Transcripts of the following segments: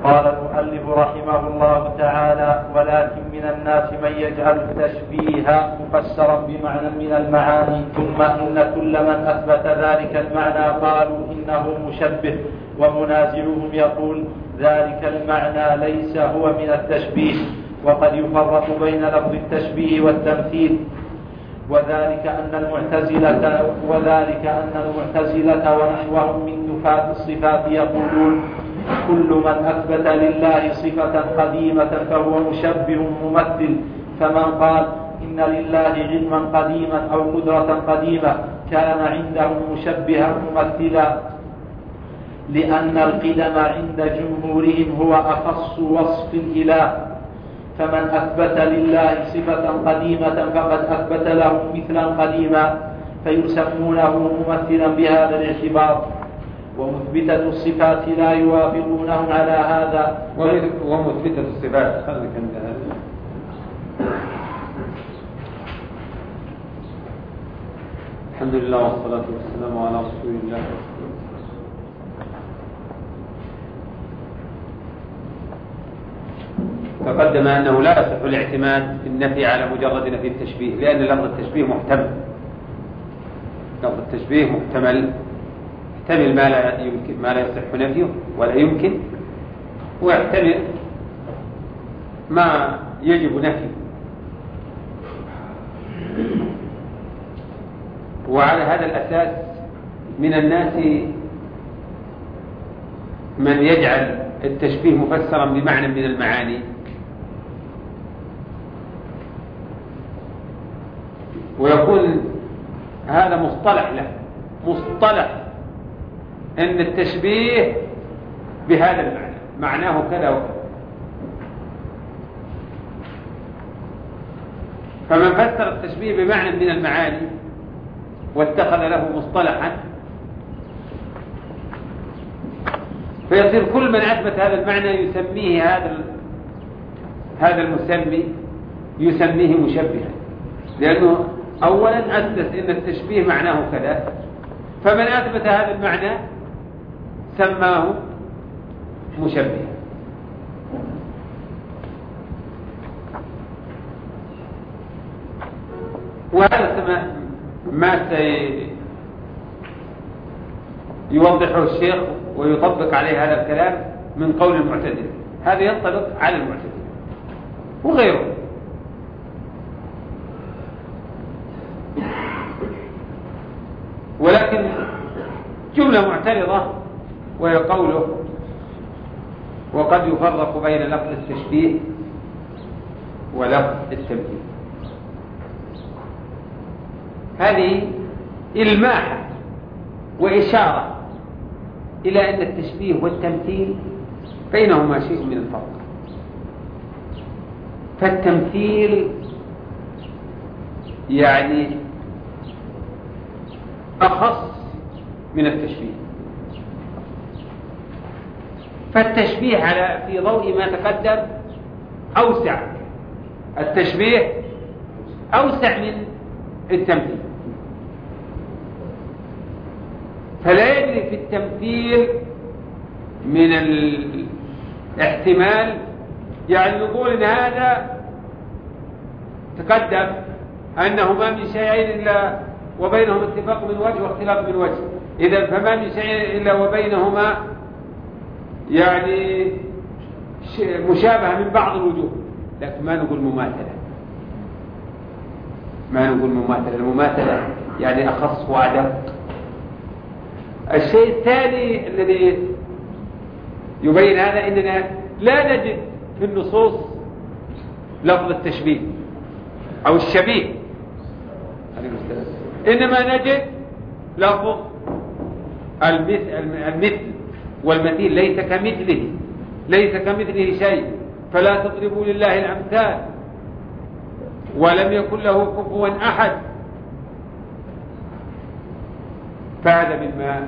قال المؤلف رحمه الله تعالى: ولكن من الناس من يجعل التشبيه مفسرا بمعنى من المعاني، ثم إن كل من أثبت ذلك المعنى قالوا إنه مشبه، ومنازعهم يقول ذلك المعنى ليس هو من التشبيه. وقد يفرق بين لفظ التشبيه والتمثيل، وذلك أن المعتزلة ونحوهم من نفاة الصفات يقولون: كل من أثبت لله صفة قديمة فهو مشبه ممثل. فمن قال إن لله علما قديما أو قدرة قديمة كان عندهم مشبها ممثلا، لأن القدم عند جمهورهم هو أخص وصف الإله. فمن أثبت لله صفة قديمة فقد أثبت له مثلا قديما، فيسمونه ممثلا بهذا الاعتبار. ومثبتة الصفات لا يوافقونهم على هذا. ومثبتة الصفات الحمد لله والصلاة والسلام على رسول الله. تقدم أنه لا يصح الاعتماد في النفي على مجرد نفي التشبيه، لأن لفظ التشبيه محتمل. لفظ التشبيه محتمل، يحتمل ما لا يصح نفيه ولا يمكن، ويحتمل ما يجب نفيه. وعلى هذا الأساس من الناس من يجعل التشبيه مفسرا بمعنى من المعاني، ويكون هذا مصطلح له، مصطلح أن التشبيه بهذا المعنى معناه كذا وكذا. فمن فسر التشبيه بمعنى من المعاني واتخذ له مصطلحا، فيصير كل من أثبت هذا المعنى يسميه هذا المسمي يسميه مشبها، لأنه أولا أسس إن التشبيه معناه كذا، فمن أثبت هذا المعنى سماه مشبها. وهذا ما سيوضحه الشيخ ويطبق عليه هذا الكلام من قول المعتزلة. هذا ينطبق على المعتزلة وغيره. ولكن جملة معترضة وهي قوله: وقد يفرق بين لفظ التشبيه ولفظ التمثيل. هذه إلماح وإشارة إلى أن التشبيه والتمثيل بينهما شيء من الفرق. فالتمثيل يعني أخص من التشبيه. فالتشبيه في ضوء ما تقدم أوسع، التشبيه أوسع من التمثيل. فلا يجري في التمثيل من الاحتمال، يعني نقول إن هذا تقدم أنه ما من شيء إلا وبينهما اتفاق من وجه واختلاف من وجه، إذا فما من شيء إلا وبينهما يعني مشابهة من بعض الوجوه، لكن ما نقول مماثلة. المماثلة يعني أخص وأدق. الشيء الثاني الذي يبين هذا أننا لا نجد في النصوص لفظ التشبيه أو الشبيه، إنما نجد لفظ المثل والمثيل. ليس كمثله شيء، فلا تضربوا لله الأمثال، ولم يكن له كفوا أحد. فهذا مما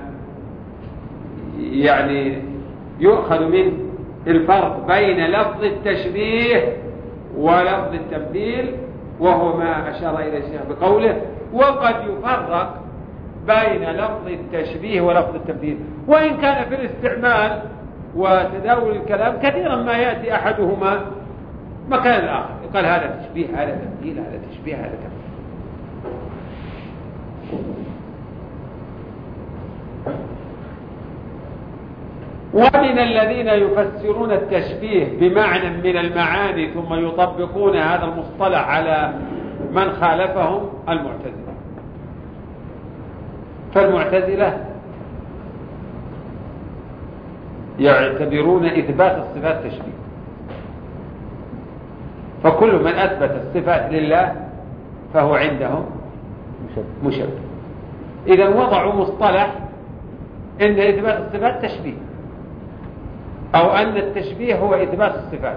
يعني يؤخذ من الفرق بين لفظ التشبيه ولفظ التمثيل، وهو ما أشار إليه الشيخ بقوله: وقد يفرق بين لفظ التشبيه ولفظ التمثيل. وإن كان في الاستعمال وتداول الكلام كثيرا ما يأتي أحدهما مكان الآخر، يقال هذا تشبيه، هذا تمثيل، هذا تشبيه، هذا تمثيل. ومن الذين يفسرون التشبيه بمعنى من المعاني ثم يطبقون هذا المصطلح على من خالفهم المعتزلة. فالمعتزلة يعتبرون إثبات الصفات تشبيه، فكل من أثبت الصفات لله فهو عندهم مشبه. إذا وضعوا مصطلح إن إثبات الصفات تشبيه، أو أن التشبيه هو إثبات الصفات.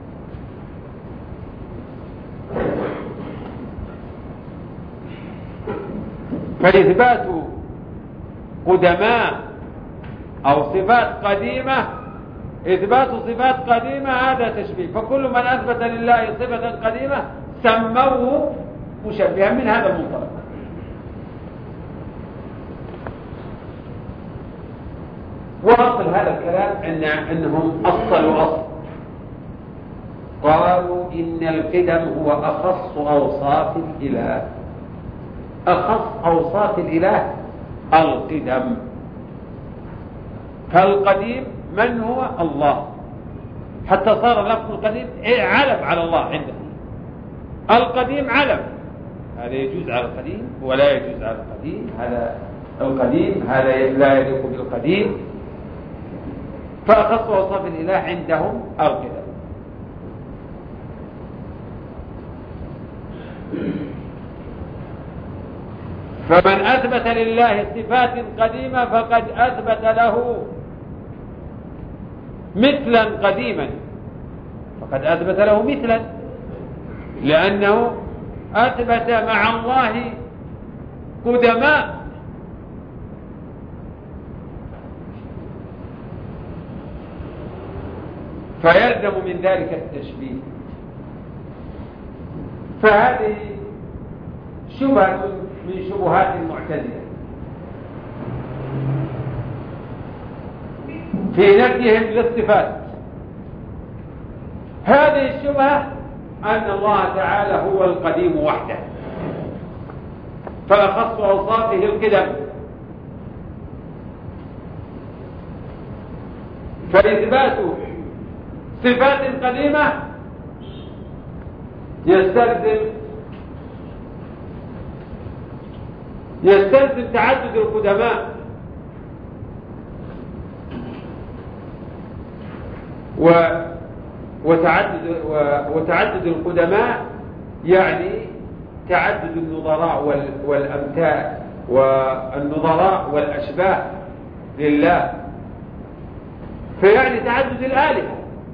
فإثبات قدماء أو صفات قديمة، إثبات صفات قديمة هذا تشبيه، فكل من أثبت لله صفة قديمة سموه مشبها من هذا المنطلق. وأصل هذا الكلام أنهم أصلوا أصل، قالوا إن القدم هو أخص أوصاف الإله. أخص أوصاف الإله القدم. فالقديم من هو؟ الله، حتى صار لفظ القديم علم على الله عندهم. القديم علم، هذا يجوز على القديم ولا يجوز على القديم، هذا القديم هذا لا يليق بالقديم. فأخص أوصاف الإله عندهم القدم. فمن أثبت لله صفات قديمة فقد أثبت له مثلا قديما، فقد أثبت له مثلا، لأنه أثبت مع الله قدماء. فيلزم من ذلك التشبيه. فهذه شبهة من شبهات المعتزلة في نفيهم للصفات. هذه الشبهة أن الله تعالى هو القديم وحده، فأخص أوصافه القدم، فإثبات صفات قديمة يستلزم تعدد القدماء، وتعدد القدماء يعني تعدد النظراء والأمثال والنظراء والأشباه لله، فيعني تعدد الآلهة.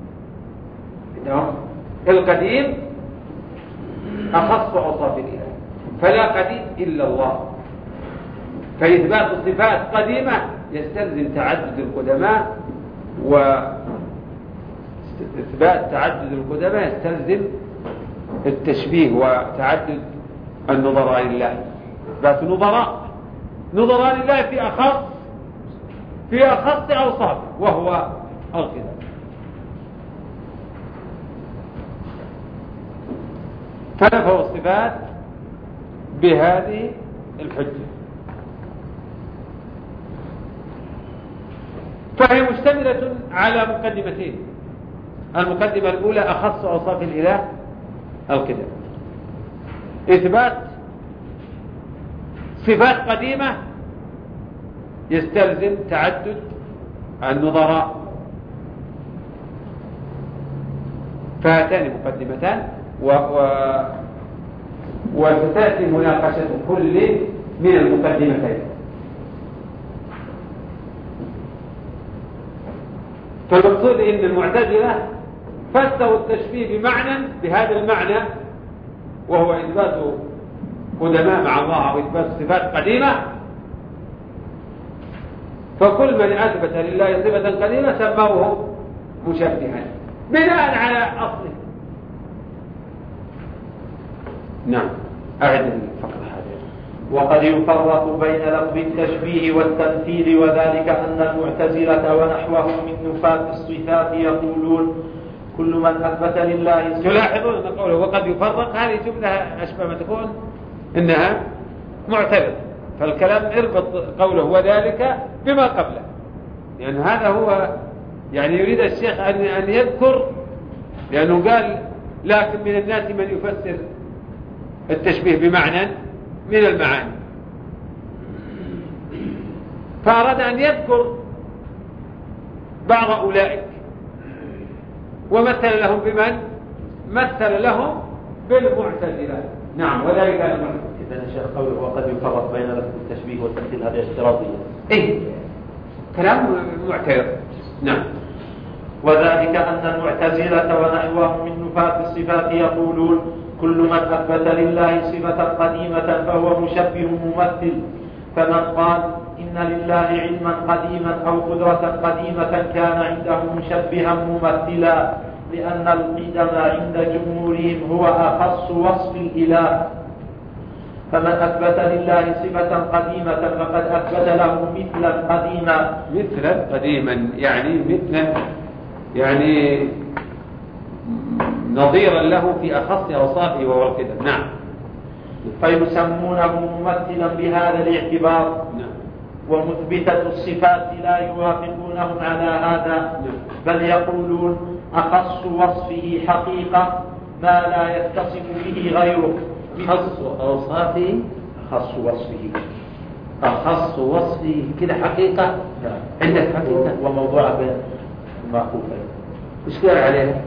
القديم أخص أوصاف الإله، فلا قديم إلا الله. فإثبات صفات قديمة يستلزم تعدد القدماء، وإثبات تعدد القدماء يستلزم التشبيه وتعدد النظراء لله. إثبات نظراء لله في أخص أوصاف، وهو القدم. فنفوا الصفات بهذه الحجة، فهي مشتملة على مقدمتين. المقدمة الأولى أخص أوصاف الإله القدم، إثبات صفات قديمة يستلزم تعدد النظراء. فهاتان مقدمتان، وستأتي مناقشة كل من المقدمتين. فالمقصود إن المعتزلة فسروا التشبيه بهذا المعنى، وهو إثبات قدماء مع الله أو إثبات صفات قديمة. فكل من أثبت لله صفة قديمة سموه مشبها بناء على أصله. نعم، أعد الفقرة هذه. وقد يفرق بين لفظ التشبيه والتمثيل، وذلك أن المعتزلة ونحوهم من نفاة الصفات يقولون كل من أثبت لله. تلاحظون أن قوله وقد يفرق هذه جملة أشبه ما تكون إنها معترض، فالكلام اربط قوله وذلك بما قبله، يعني هذا هو يعني يريد الشيخ أن يذكر، لأنه قال لكن من الناس من يفسر التشبيه بمعنى من المعاني، فأراد أن يذكر بعض أولئك ومثل لهم بمن؟ مثل لهم بالمعتزلة. نعم، وذلك إذن الشيخ قوله وقد يفرق بين لفظ التشبيه والتمثيل هذه اعتراضية. إيه كلام معترض. نعم. وذلك أن المعتزلة ونحوهم من نفاة الصفات يقولون كل من أثبت لله صفة قديمة فهو مشبه ممثل، فمن قال إن لله علما قديما أو قدرة قديمة كان عنده مشبها ممثلا، لأن القدم عند جمهورهم هو أخص وصف الإله، فمن أثبت لله صفة قديمة فقد أثبت له مثلا قديما. مثلا قديما يعني مثلا يعني نظيرا له في أخص أوصافه وهو القدم. نعم. فيسمونه ممثلا بهذا الاعتبار. نعم. ومثبتة الصفات لا يوافقونهم على هذا، بل يقولون أخص وصفه حقيقة ما لا يتصف به غيره. أخص أوصافه أخص وصفه أخص وصفه كده حقيقة. عندك حقيقة وموضوع بين المعقوفين. إيش قال عليها؟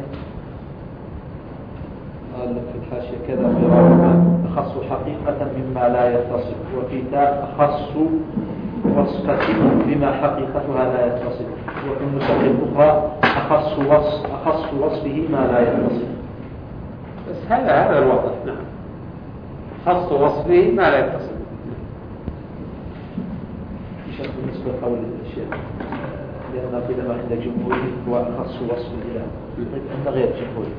قال لك في الحاشية كذا قراءة أخص حقيقة مما لا يتصف، وفي تاء أخص وصفة بما حقيقتها لا يتصف، وفي النسخ الأخرى أخص وصفه ما لا يتصف. بس هذا الواضح. نعم. خص وصفه ما لا يتصف. بالنسبة لقول الشيخ لأن القدم عند جمهوره هو أخص وصف الإله، عند غير جمهوره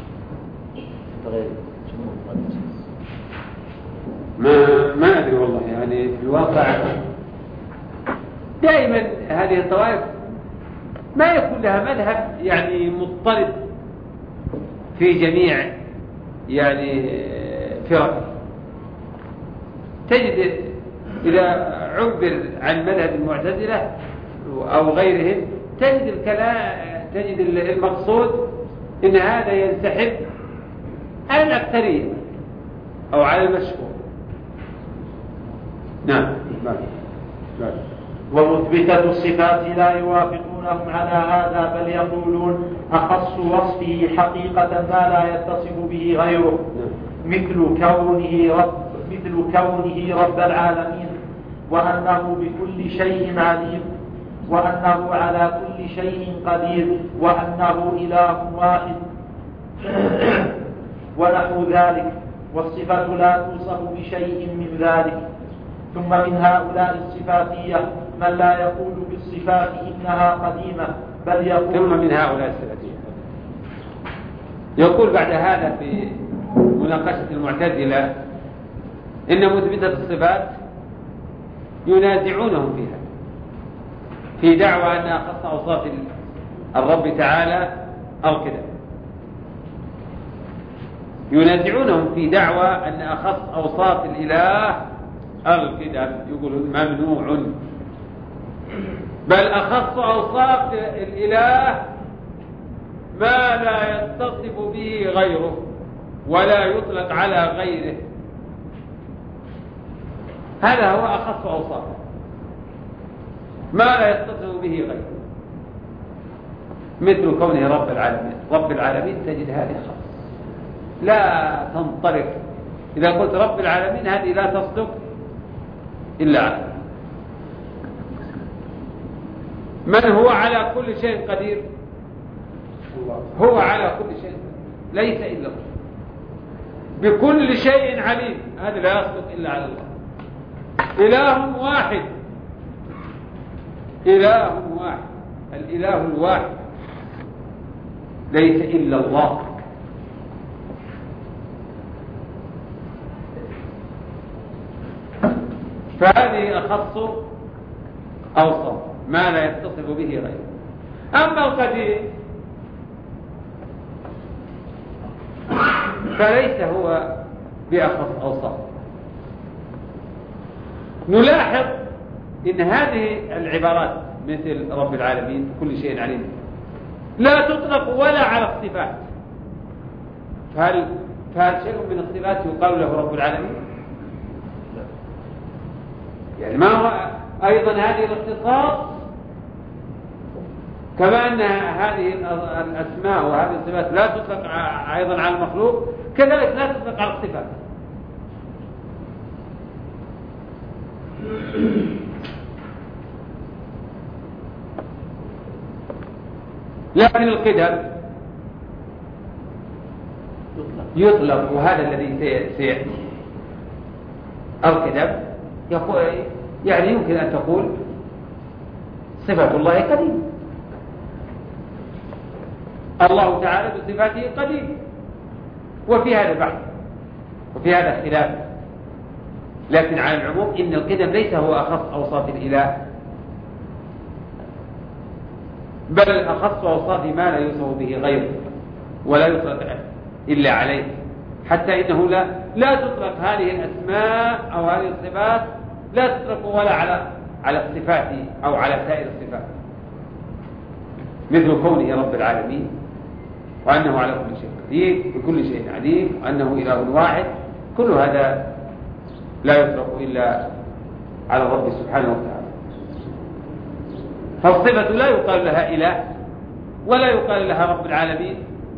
ما أدري والله، يعني في الواقع دائما هذه الطوائف ما يكون لها مذهب يعني مضطرب في جميع يعني فرق. تجد إذا عبر عن مذهب المعتزلة أو غيرهم تجد المقصود إن هذا ينسحب على الأكثرية أو على المشهور. نعم. ومثبتة الصفات لا يوافقونهم على هذا، بل يقولون أخص وصفه حقيقة ما لا يتصف به غيره، مثل كونه رب العالمين، وأنه بكل شيء عليم، وأنه على كل شيء قدير، وأنه إله واحد ونحو ذلك، والصفة لا توصف بشيء من ذلك. ثم من هؤلاء الصفاتية من لا يقول بالصفات إنها قديمة، بل يقول ثم من هؤلاء الصفاتية يقول بعد هذا في مناقشة المعتزلة إن مثبتة الصفات ينازعونهم فيها في دعوى أن أخص أوصاف الرب تعالى القدم، ينازعونهم في دعوى أن أخص أوصاف الإله القدم، يقولون ممنوع، بل أخص أوصاف الإله ما لا يتصف به غيره ولا يطلق على غيره، هذا هو أخص أوصافه ما لا يتصف به غيره، مثل كونه رب العالمين. رب العالمين تجد هذه خاص لا تنطلق، إذا قلت رب العالمين هذه لا تصدق إلا عليه. من هو على كل شيء قدير؟ هو على كل شيء ليس إلا الله، بكل شيء عليم، هذا لا يصدق إلا على الله. إله واحد، إله واحد، الإله الواحد ليس إلا الله. فهذه أخص أوصاف ما لا يتصف به غيره. أما القديم فليس هو بأخص أوصاف. نلاحظ إن هذه العبارات مثل رب العالمين كل شيء عليم لا تطلق ولا على الصفات. فهل شيء من الصفات يقال له رب العالمين؟ يعني ما هو أيضا هذه الاختصاص كما أن هذه الأسماء وهذه الصفات لا تطلق أيضا على المخلوق، كذلك لا تطلق على الصفات. لكن القدم يطلق، وهذا الذي سيأتي. القدم يعني يمكن أن تقول صفة الله قديم، الله تعالى بصفاته قديم، وفي هذا بحث وفي هذا خلاف. لكن على العموم إن القدم ليس هو أخص أوصاف الإله، بل أخص أوصاف ما لا يوصف به غيره ولا يطلق إلا عليه، حتى إنه لا تطلق هذه الأسماء أو هذه الصفات لا تطلق ولا على الصفات أو على سائر الصفات، مثل كونه رب العالمين، وأنه على كل شيء قدير بكل شيء عليم، وأنه إله واحد. كل هذا لا يطلق إلا على الرب سبحانه وتعالى. فالصفة لا يقال لها إله ولا يقال لها رب العالمين،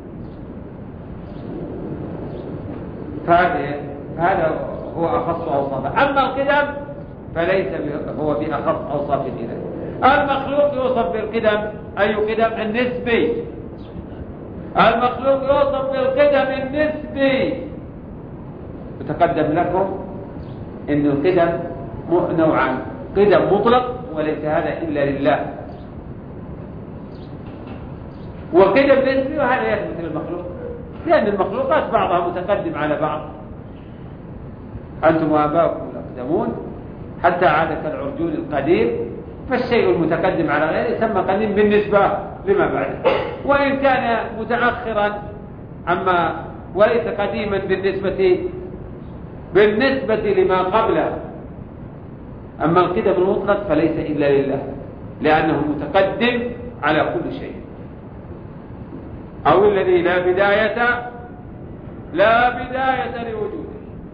فهذا هو أخص أوصافه. أما القدم فليس هو بأخص أوصاف الإله. المخلوق يوصف بالقدم أي قدم النسبي، المخلوق يوصف بالقدم النسبي. يتقدم لكم إن القدم نوعان، قدم مطلق وليس هذا إلا لله، وقدم نسبي وهذا يثبت للمخلوق، لأن المخلوقات بعضها متقدم على بعض. أنتم وآباؤكم الأقدمون حتى عاد كالعرجون القديم، فالشيء المتقدم على غيره يسمى قديم بالنسبة لما بعده، وإن كان متأخرا أما وليس قديما بالنسبة لما قبله. أما القدم المطلق فليس إلا لله، لأنه متقدم على كل شيء، أو الذي لا بداية لوجوده.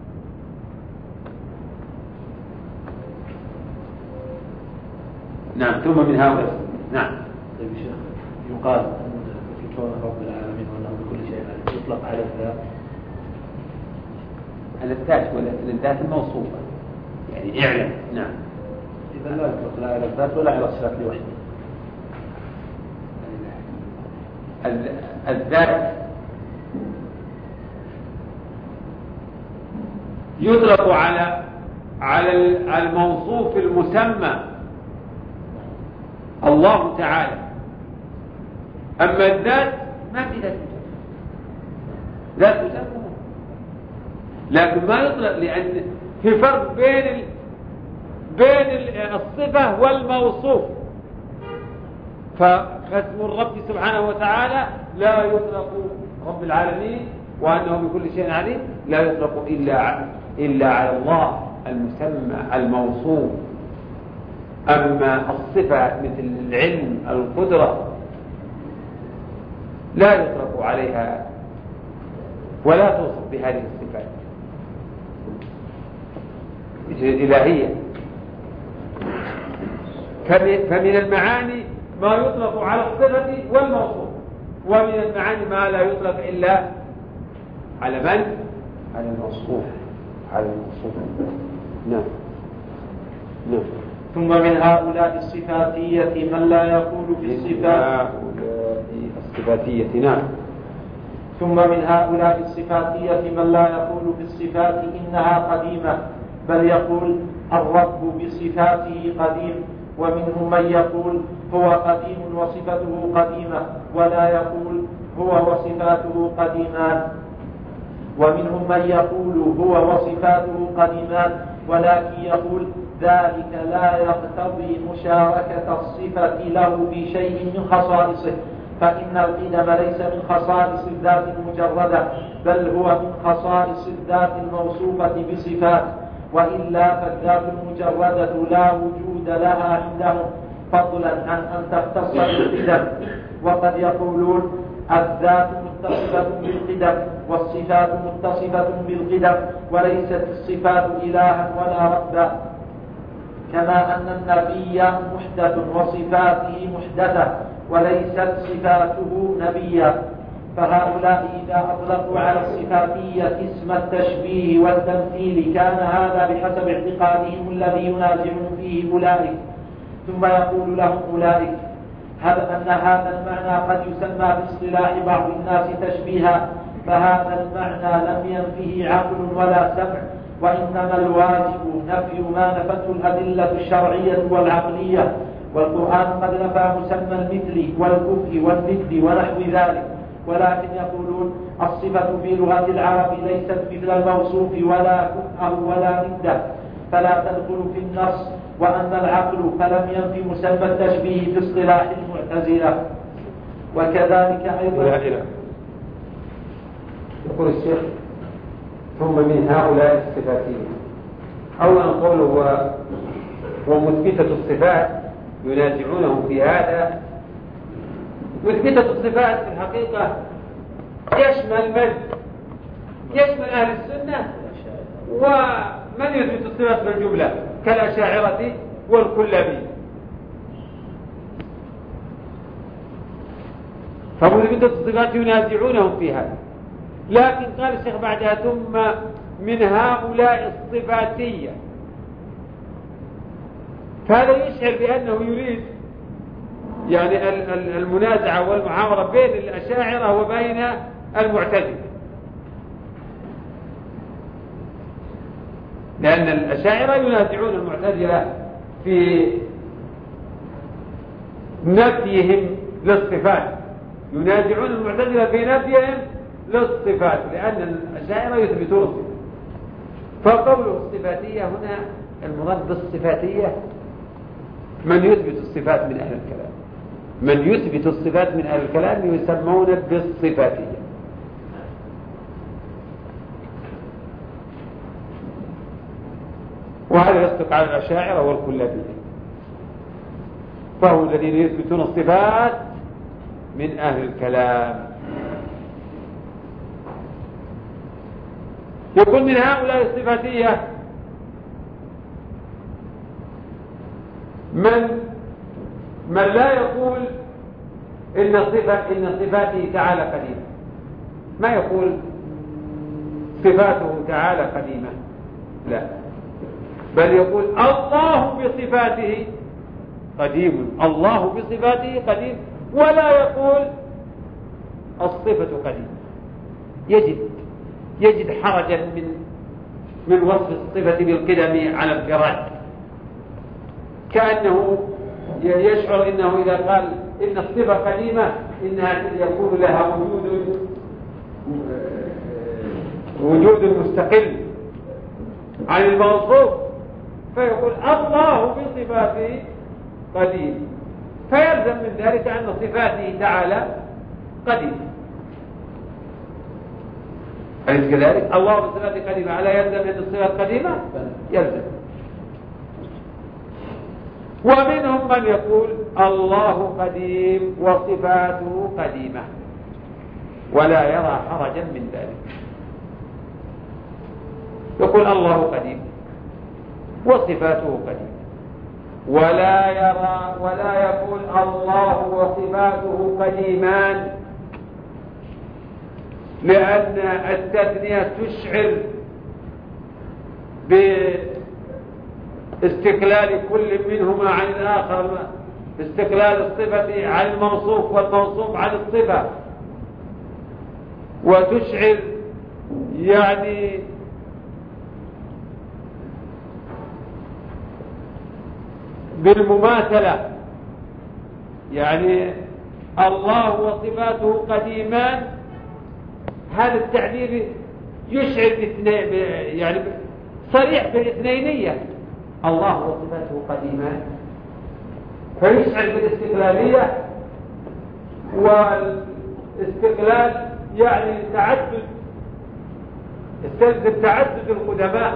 نعم. ثم من هؤلاء نعم. طيب شيخ، يقال في كون رب العالمين وأنه بكل شيء يطلق على الذات، على الذات ولا الذات الموصوفة، يعني اعلم. نعم. إذا لا يطلق لا على الذات ولا على الصفات لوحده. الذات يطلق على الموصوف المسمى الله تعالى. أما الذات ما في ذات تسمى، لكن ما يطلق، لأن في فرق بين الصفة والموصوف. فاسم الرب سبحانه وتعالى لا يطلق رب العالمين وأنه بكل شيء عليم، لا يطلق إلا على الله المسمى الموصوف. أما الصفة مثل العلم القدرة لا يطلق عليها ولا توصف بهذه الصفات مثل الإلهية. فمن المعاني ما يطلق على الصفة والموصوف، ومن المعاني ما لا يطلق إلا على من؟ على الموصوف. نعم. ثم من هؤلاء الصفاتية من لا يقول في الصفات. نعم. ثم من هؤلاء الصفاتية من لا يقول في الصفات إنها قديمة، بل يقول الرب بصفاته قديم. ومنهم من يقول هو قديم وصفته قديمة، ولا يقول هو وصفاته قديمان. ومنهم من يقول هو وصفاته قديمان، ولكن يقول ذلك لا يقتضي مشاركة الصفة له في شيء من خصائصه، فإن القدم ليس من خصائص الذات المجردة، بل هو من خصائص الذات الموصوفة بصفات، وإلا فالذات المجردة لا وجود لها عندهم، فضلا عن أن تختص بالقدم. وقد يقولون الذات متصفة بالقدم والصفات متصفة بالقدم، وليست الصفات إلها ولا ربا، كما أن النبي محدث وصفاته محدثة وليست صفاته نبيا. فهؤلاء إذا أطلقوا على الصفاتية اسم التشبيه والتمثيل كان هذا بحسب اعتقادهم الذي ينازعون فيه أولئك. ثم يقول لهم أولئك أن هذا المعنى قد يسمى باصطلاح بعض الناس تشبيها، فهذا المعنى لم ينفه عقل ولا سمع، وإنما الواجب نفي ما نفته الأدلة الشرعية والعقلية، والقرآن قد نفى مسمى المثل والكفء والند ونحو ذلك. ولكن يقولون الصفة في لغة العرب ليست مثل الموصوف ولا كفءه ولا نده، فلا تدخل في النص. وأما العقل فلم ينفي مسمى التشبيه في اصطلاح المعتزلة. وكذلك أيضا يقول الشيخ ثم من هؤلاء الصفاتيين أولا قوله ومثبتة الصفات ينازعونهم في هذا. مثبتة الصفات في الحقيقة يشمل أهل السنة ومن يثبت الصفات بالجملة كالأشاعرة والكلابية. فمثبتة الصفات ينازعونهم في هذا. لكن قال الشيخ بعدها ثم من هؤلاء الصفاتية، فهذا يشعر بأنه يريد يعني المنازعة والمعاورة بين الأشاعرة وبين المعتزلة، لأن الأشاعرة ينازعون المعتزلة في نفيهم للصفات، ينازعون المعتزلة في نفيهم للصفات، لأن الأشاعرة يثبتون الصفات. فقوله الصفاتية هنا المراد بالصفاتية من يثبت الصفات من أهل الكلام، من يثبت الصفات من أهل الكلام يسمون بالصفاتية. وهذا يصدق على الأشاعرة والكلابية، فهم الذين يثبتون الصفات من أهل الكلام. يقول من هؤلاء الصفاتية من لا يقول إن صفاته تعالى قديمة، ما يقول صفاته تعالى قديمة، لا، بل يقول الله بصفاته قديم، الله بصفاته قديم، ولا يقول الصفة قديمة. يجد حرجا من وصف الصفة بالقدم على الفراد، كأنه يشعر إنه إذا قال إن الصفة قديمة إنها يكون لها وجود مستقل عن الموصوف، فيقول الله بصفاته قديم، فيلزم من ذلك أن صفاته تعالى قديم. أليس كذلك؟ الله بصفاته قديمة، ألا يلزم أن الصفات قديمة؟ يلزم. ومنهم من يقول الله قديم وصفاته قديمة ولا يرى حرجا من ذلك، يقول الله قديم وصفاته قديمة، ولا يقول الله وصفاته قديمان، لأن التثنية تشعر باستقلال كل منهما عن الآخر، استقلال الصفة عن الموصوف والموصوف عن الصفة، وتشعر يعني بالمماثلة، يعني الله وصفاته قديمان، هذا التعبير يشعر يعني صريح بالاثنينية، الله وصفاته قديمان فيشعر بالاستقلالية، والاستقلال يعني تعدد، يستلزم تعدد القدماء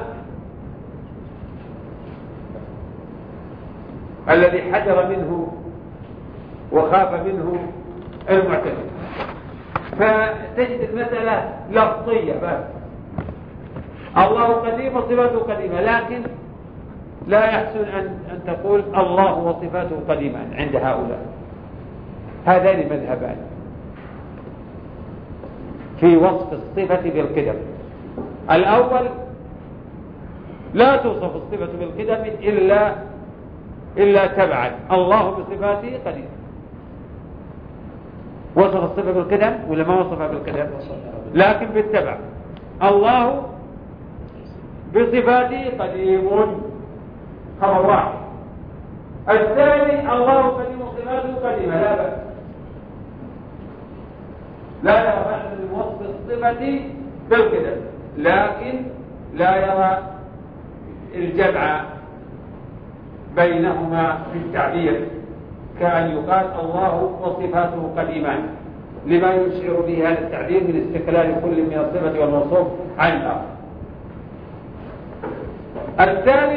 الذي حذر منه وخاف منه المعتزلة. فتجد المسألة لفظية بس، الله قديم وصفاته قديمة، لكن لا يحسن أن تقول الله وصفاته قديمان عند هؤلاء. هذان مذهبان في وصف الصفة بالقدم. الأول لا توصف الصفة بالقدم إلا تبعا، الله بصفاته قديم. وصف الصفة بالقدم ولا ما وصفها بالقدم؟ لكن بالتبع، الله بصفاته قديم، خبر واحد. الثاني الله قديم وصفاته قديمة، لا بأس، لا يرى بأس من وصف الصفة بالقدم، لكن لا يرى الجمع بينهما في التعبير، كأن يقال الله وصفاته قديمان، لما يشعر به هذا التعبير من استقلال كل من الصفة والموصوف عن الآخر. الثالث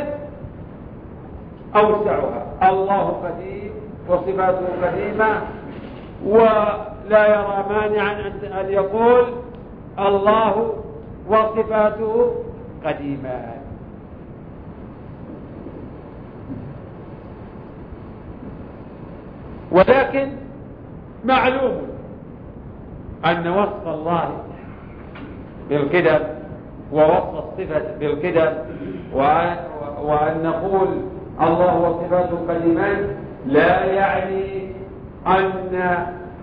أوسعها، الله قديم وصفاته قديمة، ولا يرى مانعا أن يقول الله وصفاته قديمان. ولكن معلوم أن وصف الله بالقدم ووصف الصفة بالقدم وأن نقول الله وصفاته قديمان لا يعني أن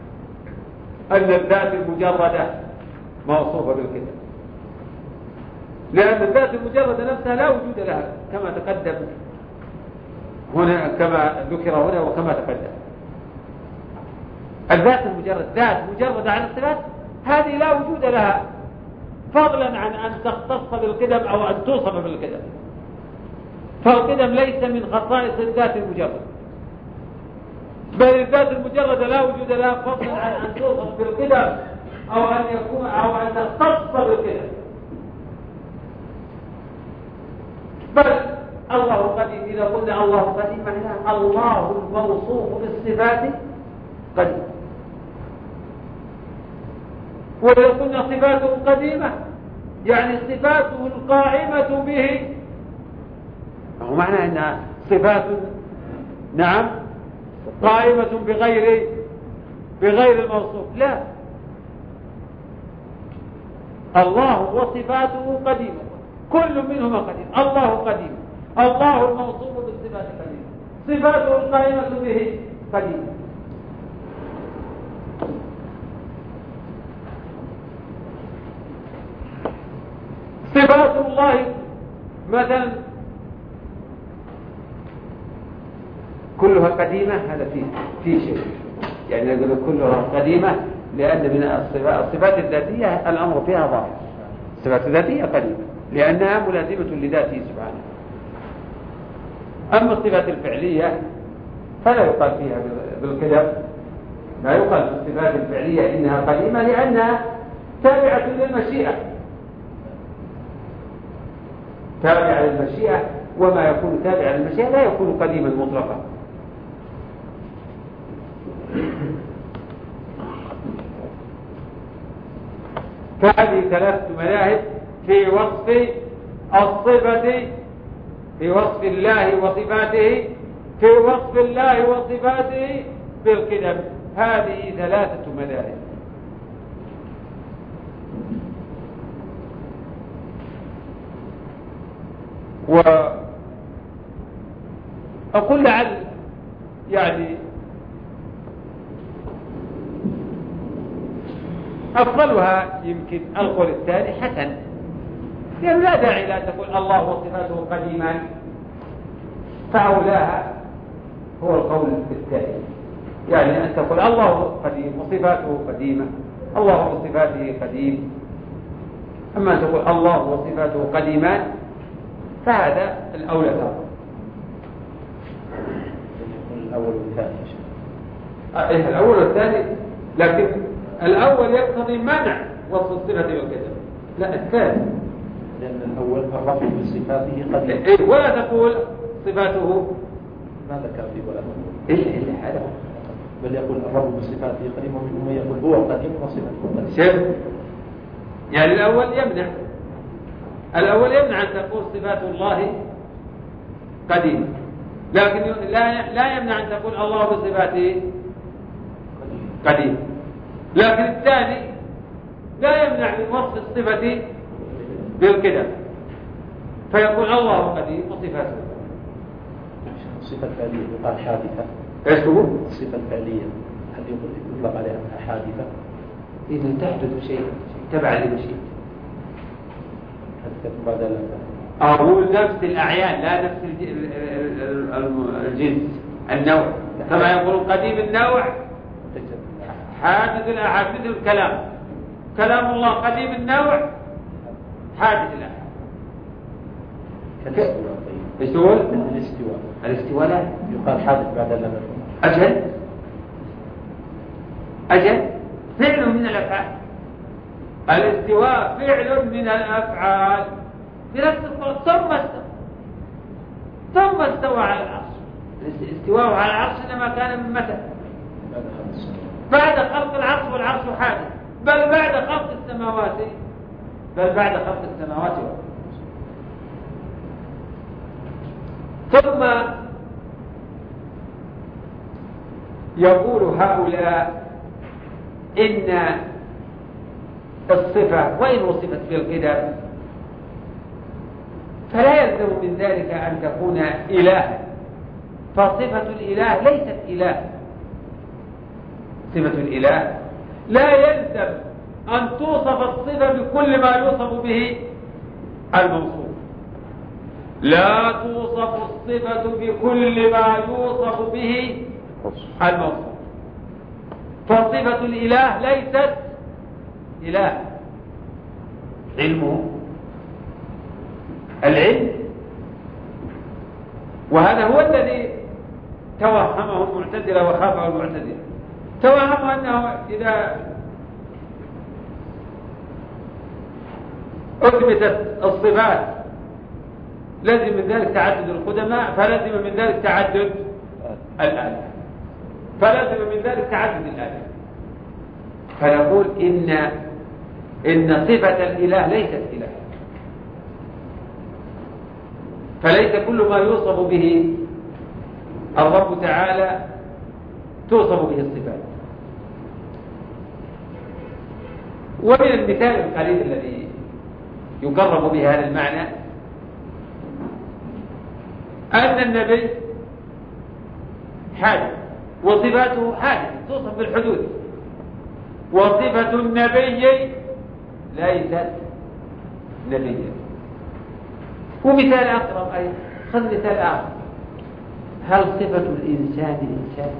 الذات المجردة موصوفة بالقدم، لأن الذات المجردة نفسها لا وجود لها كما تقدم هنا، كما ذكر هنا وكما تقدم. الذات المجرد ذات مجردة عن الصفات هذه لا وجود لها، فضلا عن أن تختص بالقدم أو أن توصف بالقدم. فالقدم ليس من خصائص الذات المجردة، بل الذات المجردة لا وجود لها، فضلا عن أن توصف بالقدم أو أن يكون أو أن تختص بالقدم. بل الله قديم، إذا قلنا الله قديم معناه الله الموصوف بالصفات قديم، وإذا قلنا صفاته قديمة يعني صفاته القائمة به، هو معنى أنها صفات نعم قائمة بغير الموصوف. لا، الله وصفاته قديمة، كل منهما قديم. الله قديم، الله الموصوف بالصفات قديم، صفاته القائمة به قديمة. صفات الله مثلا كلها قديمة، هذا في شيء، يعني نقول كلها قديمة لأن من الصفات الذاتية الأمر فيها ظاهر. الصفات الذاتية قديمة لأنها ملازمة لذاته سبحانه. أما الصفات الفعلية فلا يقال فيها بالقدم، لا يقال في الصفات الفعلية إنها قديمة لأنها تابعة للمشيئة، تابعة للمشيئة، وما يكون تابعا للمشيئة لا يكون قديما مطلقا. فهذه ثلاثة مذاهب في وصف الصفة، في وصف الله وصفاته، في وصف الله وصفاته بالقدم. هذه ثلاثة مذاهب. وأقول لعل يعني أفضلها يمكن القول الثاني حسن، لأن لا داعي لا تقول الله وصفاته قديما، فأولاها هو القول الثاني، يعني أن تقول الله قديم وصفاته قديمة، الله وصفاته قديم. أما أن تقول الله وصفاته قديمان فهذا الأولى. الأول والثاني يا شيخ. إيه الأول والثاني، لكن الأول يقتضي منع وصف الصفة بالكذا، لا الثاني، لأن الأول الرفع بصفاته قديم. إيه ولا تقول صفاته ما ذكر في ولا إلا هذا، بل يقول الرب بصفاته قديم، ومنهم من يقول هو قديم وصفاته قديم. شوف، يعني الأول يمنع أن تقول صفات الله قديم، لكن لا يمنع أن تقول الله بصفاته قديم، لكن الثاني لا يمنع من وصف الصفة بالقدم، فيقول الله قديم وصفاته. الصفة الفعلية يقال حادثة. ايش هو؟ الصفة الفعلية هل يطلق عليها أنها حادثة؟ إذا تحدث شيء تبع لمشيئة. أقول نفس الأعيان لا نفس الجنس النوع، كما يقول قديم النوع حادث الأحد، مثل الكلام، كلام الله قديم النوع حادث الأحد. ايش تقول؟ الاستواء لا يقال حادث بعد لم يكن. أجل فعل من الأفعال، الاستواء فعل من الأفعال بنفس القول. ثم استوى على العرش. الاستواء على العرش إنما كان من متى؟ بعد خلق العرش، والعرش حادث، بل بعد خلق السماوات والأرض. ثم يقول هؤلاء إن الصفة وإن وصفت بالقدم فلا يلزم من ذلك أن تكون إله، فصفة الإله ليست إله. صفة الإله لا يلزم أن توصف الصفة بكل ما يوصف به الموصوف، لا توصف الصفة بكل ما يوصف به الموصوف، فصفة الإله ليست إله. علمه العلم، وهذا هو الذي توهمه المعتزلة وخافه المعتزلة. توهموا أنه إذا أثبتت الصفات لازم من ذلك تعدد القدماء، فلازم من ذلك تعدد الآلهة، فنقول إن صفة الإله ليست إله، فليس كل ما يوصف به الرب تعالى توصف به الصفات. ومن المثال القليل الذي يقرب به هذا المعنى أن النبي حادث وصفاته حادث توصف بالحدوث، وصفة النبي ليست نبيا. ومثال أقرب أيضا، خذ مثال آخر، هل صفة الإنسان إنسان؟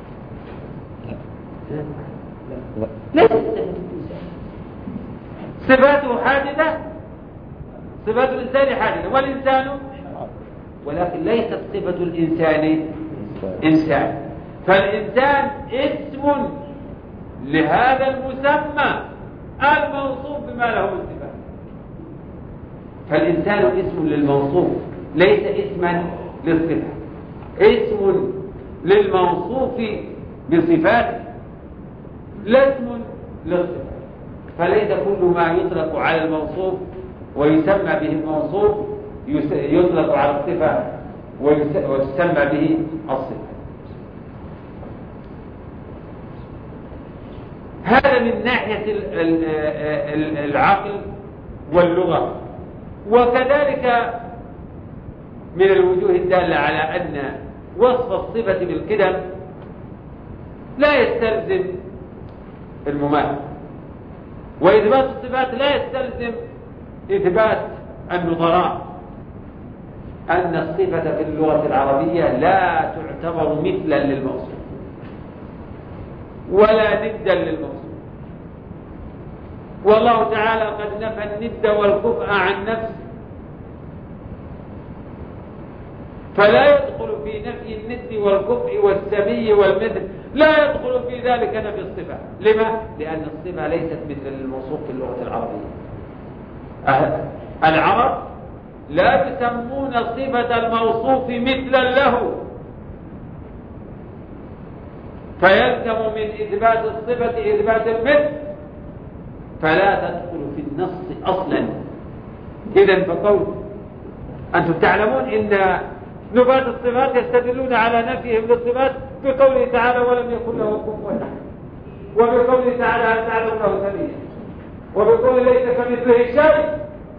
لا، ليست صفة الإنسان. صفاته حادثة، صفات الإنسان حادثة والإنسان، ولكن ليست صفة الإنسان إنسان، فالإنسان اسم لهذا المسمى الموصوف بما له من صفات. فالإنسان اسم للموصوف ليس اسما للصفة، اسم للموصوف بصفاته لا اسم للصفة. فليس كل ما يطلق على الموصوف ويسمى به الموصوف يطلق على الصفة ويسمى به الصفة. هذا من ناحية العقل واللغة. وكذلك من الوجوه الدالة على أن وصف الصفة بالقدم لا يستلزم المماثلة، وإثبات الصفات لا يستلزم إثبات النظراء، أن الصفة في اللغة العربية لا تعتبر مثلا للموصوف ولا ندا للموصوف، والله تعالى قد نفى الند والكفء عن نفسه، فلا يدخل في نفي الند والكفء والسمي والمثل، لا يدخل في ذلك نفي الصفة. لما؟ لأن الصفة ليست مثل الموصوف في اللغة العربية. العرب لا يسمون صفة الموصوف مثلا له، فيلزم من إثبات الصفة إثبات المثل، فلا تدخل في النص أصلا. إذن فقول أنتم تعلمون إن نفاة الصفات يستدلون على نفيهم للصفات بقوله تعالى ولم يكن له كفوا أحد، وبقوله تعالى هل تعلم له سميا، وبقوله ليس كمثله شيء.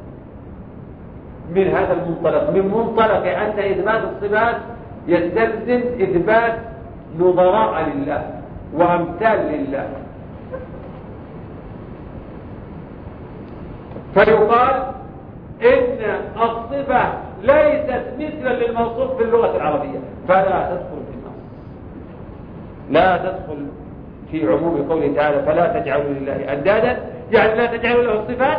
من هذا المنطلق، من منطلق أن إثبات الصفات يستلزم إثبات نظراء لله وأمثال لله، فيقال إن الصفة ليست مثلا للموصوف في اللغة العربية، فلا تدخل في النص، لا تدخل في عموم قوله تعالى فلا تجعلوا لله أندادا، يعني لا تجعلوا له الصفات.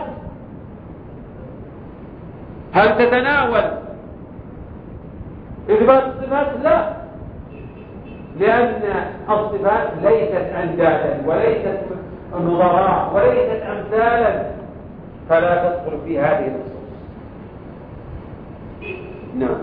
هل تتناول إثبات الصفات؟ لا، لأن الصفات ليست أندادا وليست نظراء وليست أمثالا، فلا تدخل في هذه النصوص. نعم.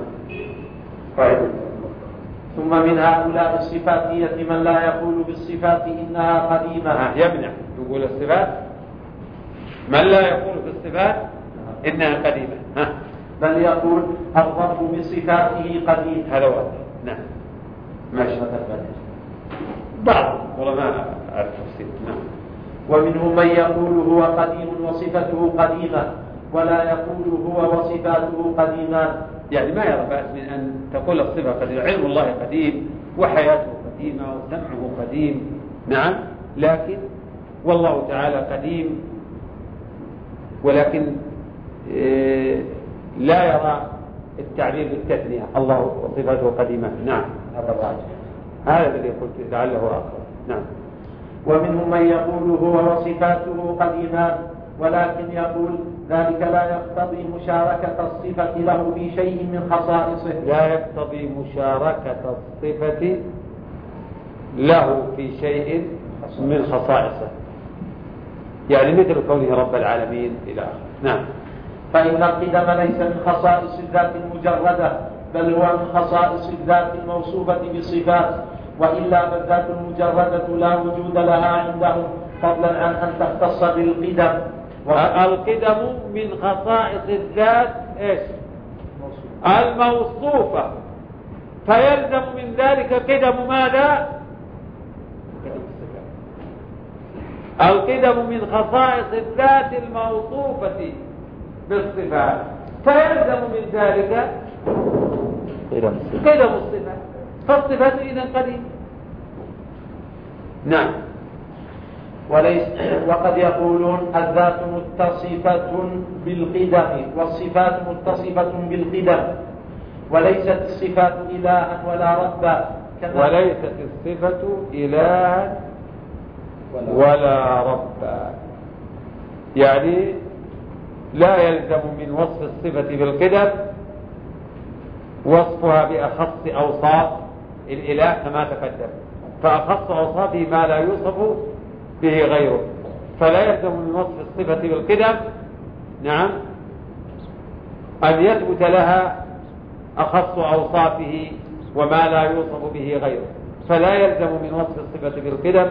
ثم من هؤلاء الصفاتية من لا يقول بالصفات إنها قديمة. يمنع يقول الصفات، من لا يقول بالصفات إنها قديمة، بل يقول الرب بصفاته قديم. هذا واضح. نعم ماشي. بعض علماء التفسير. نعم. ومنهم من يقول هو قديم وصفته قديمة، ولا يقول هو وصفاته قديمان. يعني ما يرى بأس من أن تقول الصفة قديمة، علم الله قديم وحياته قديمة وسمعه قديم، نعم، لكن والله تعالى قديم، ولكن لا يرى التعبير بالتثنية الله وصفاته قديمة. نعم هذا الراجح، هذا الذي قلت لعله أقرب. نعم. ومنهم من يقول هو وصفاته قديمان، ولكن يقول ذلك لا يقتضي مشاركة الصفة له في شيء من خصائصه. لا يقتضي مشاركة الصفة له في شيء من خصائصه، يعني مثل كونه رب العالمين إلى آخره. نعم. فإن القدم ليس من خصائص الذات المجردة، بل هو من خصائص الذات الموصوفة بصفات، وإلا فالذات المجردة لا وجود لها عندهم، فضلا عن أن تختص بالقدم. القدم من خصائص الذات إيش؟ الموصوفة، فيلزم من ذلك قدم ماذا؟ القدم من خصائص الذات الموصوفة بالصفات، فيلزم من ذلك قدم الصفات، فالصفات إذن قديم. نعم. وقد يقولون الذات متصفة بالقدم والصفات متصفة بالقدم، وليست الصفات إلها ولا ربا. وليست الصفة إلها ولا ربا، يعني لا يلزم من وصف الصفة بالقدم وصفها بأخص أوصاف الإله كما تقدم، فأخص أوصافه ما لا يوصف به غيره، فلا يلزم من وصف الصفة بالقدم، نعم، أن يثبت لها أخص أوصافه وما لا يوصف به غيره، فلا يلزم من وصف الصفة بالقدم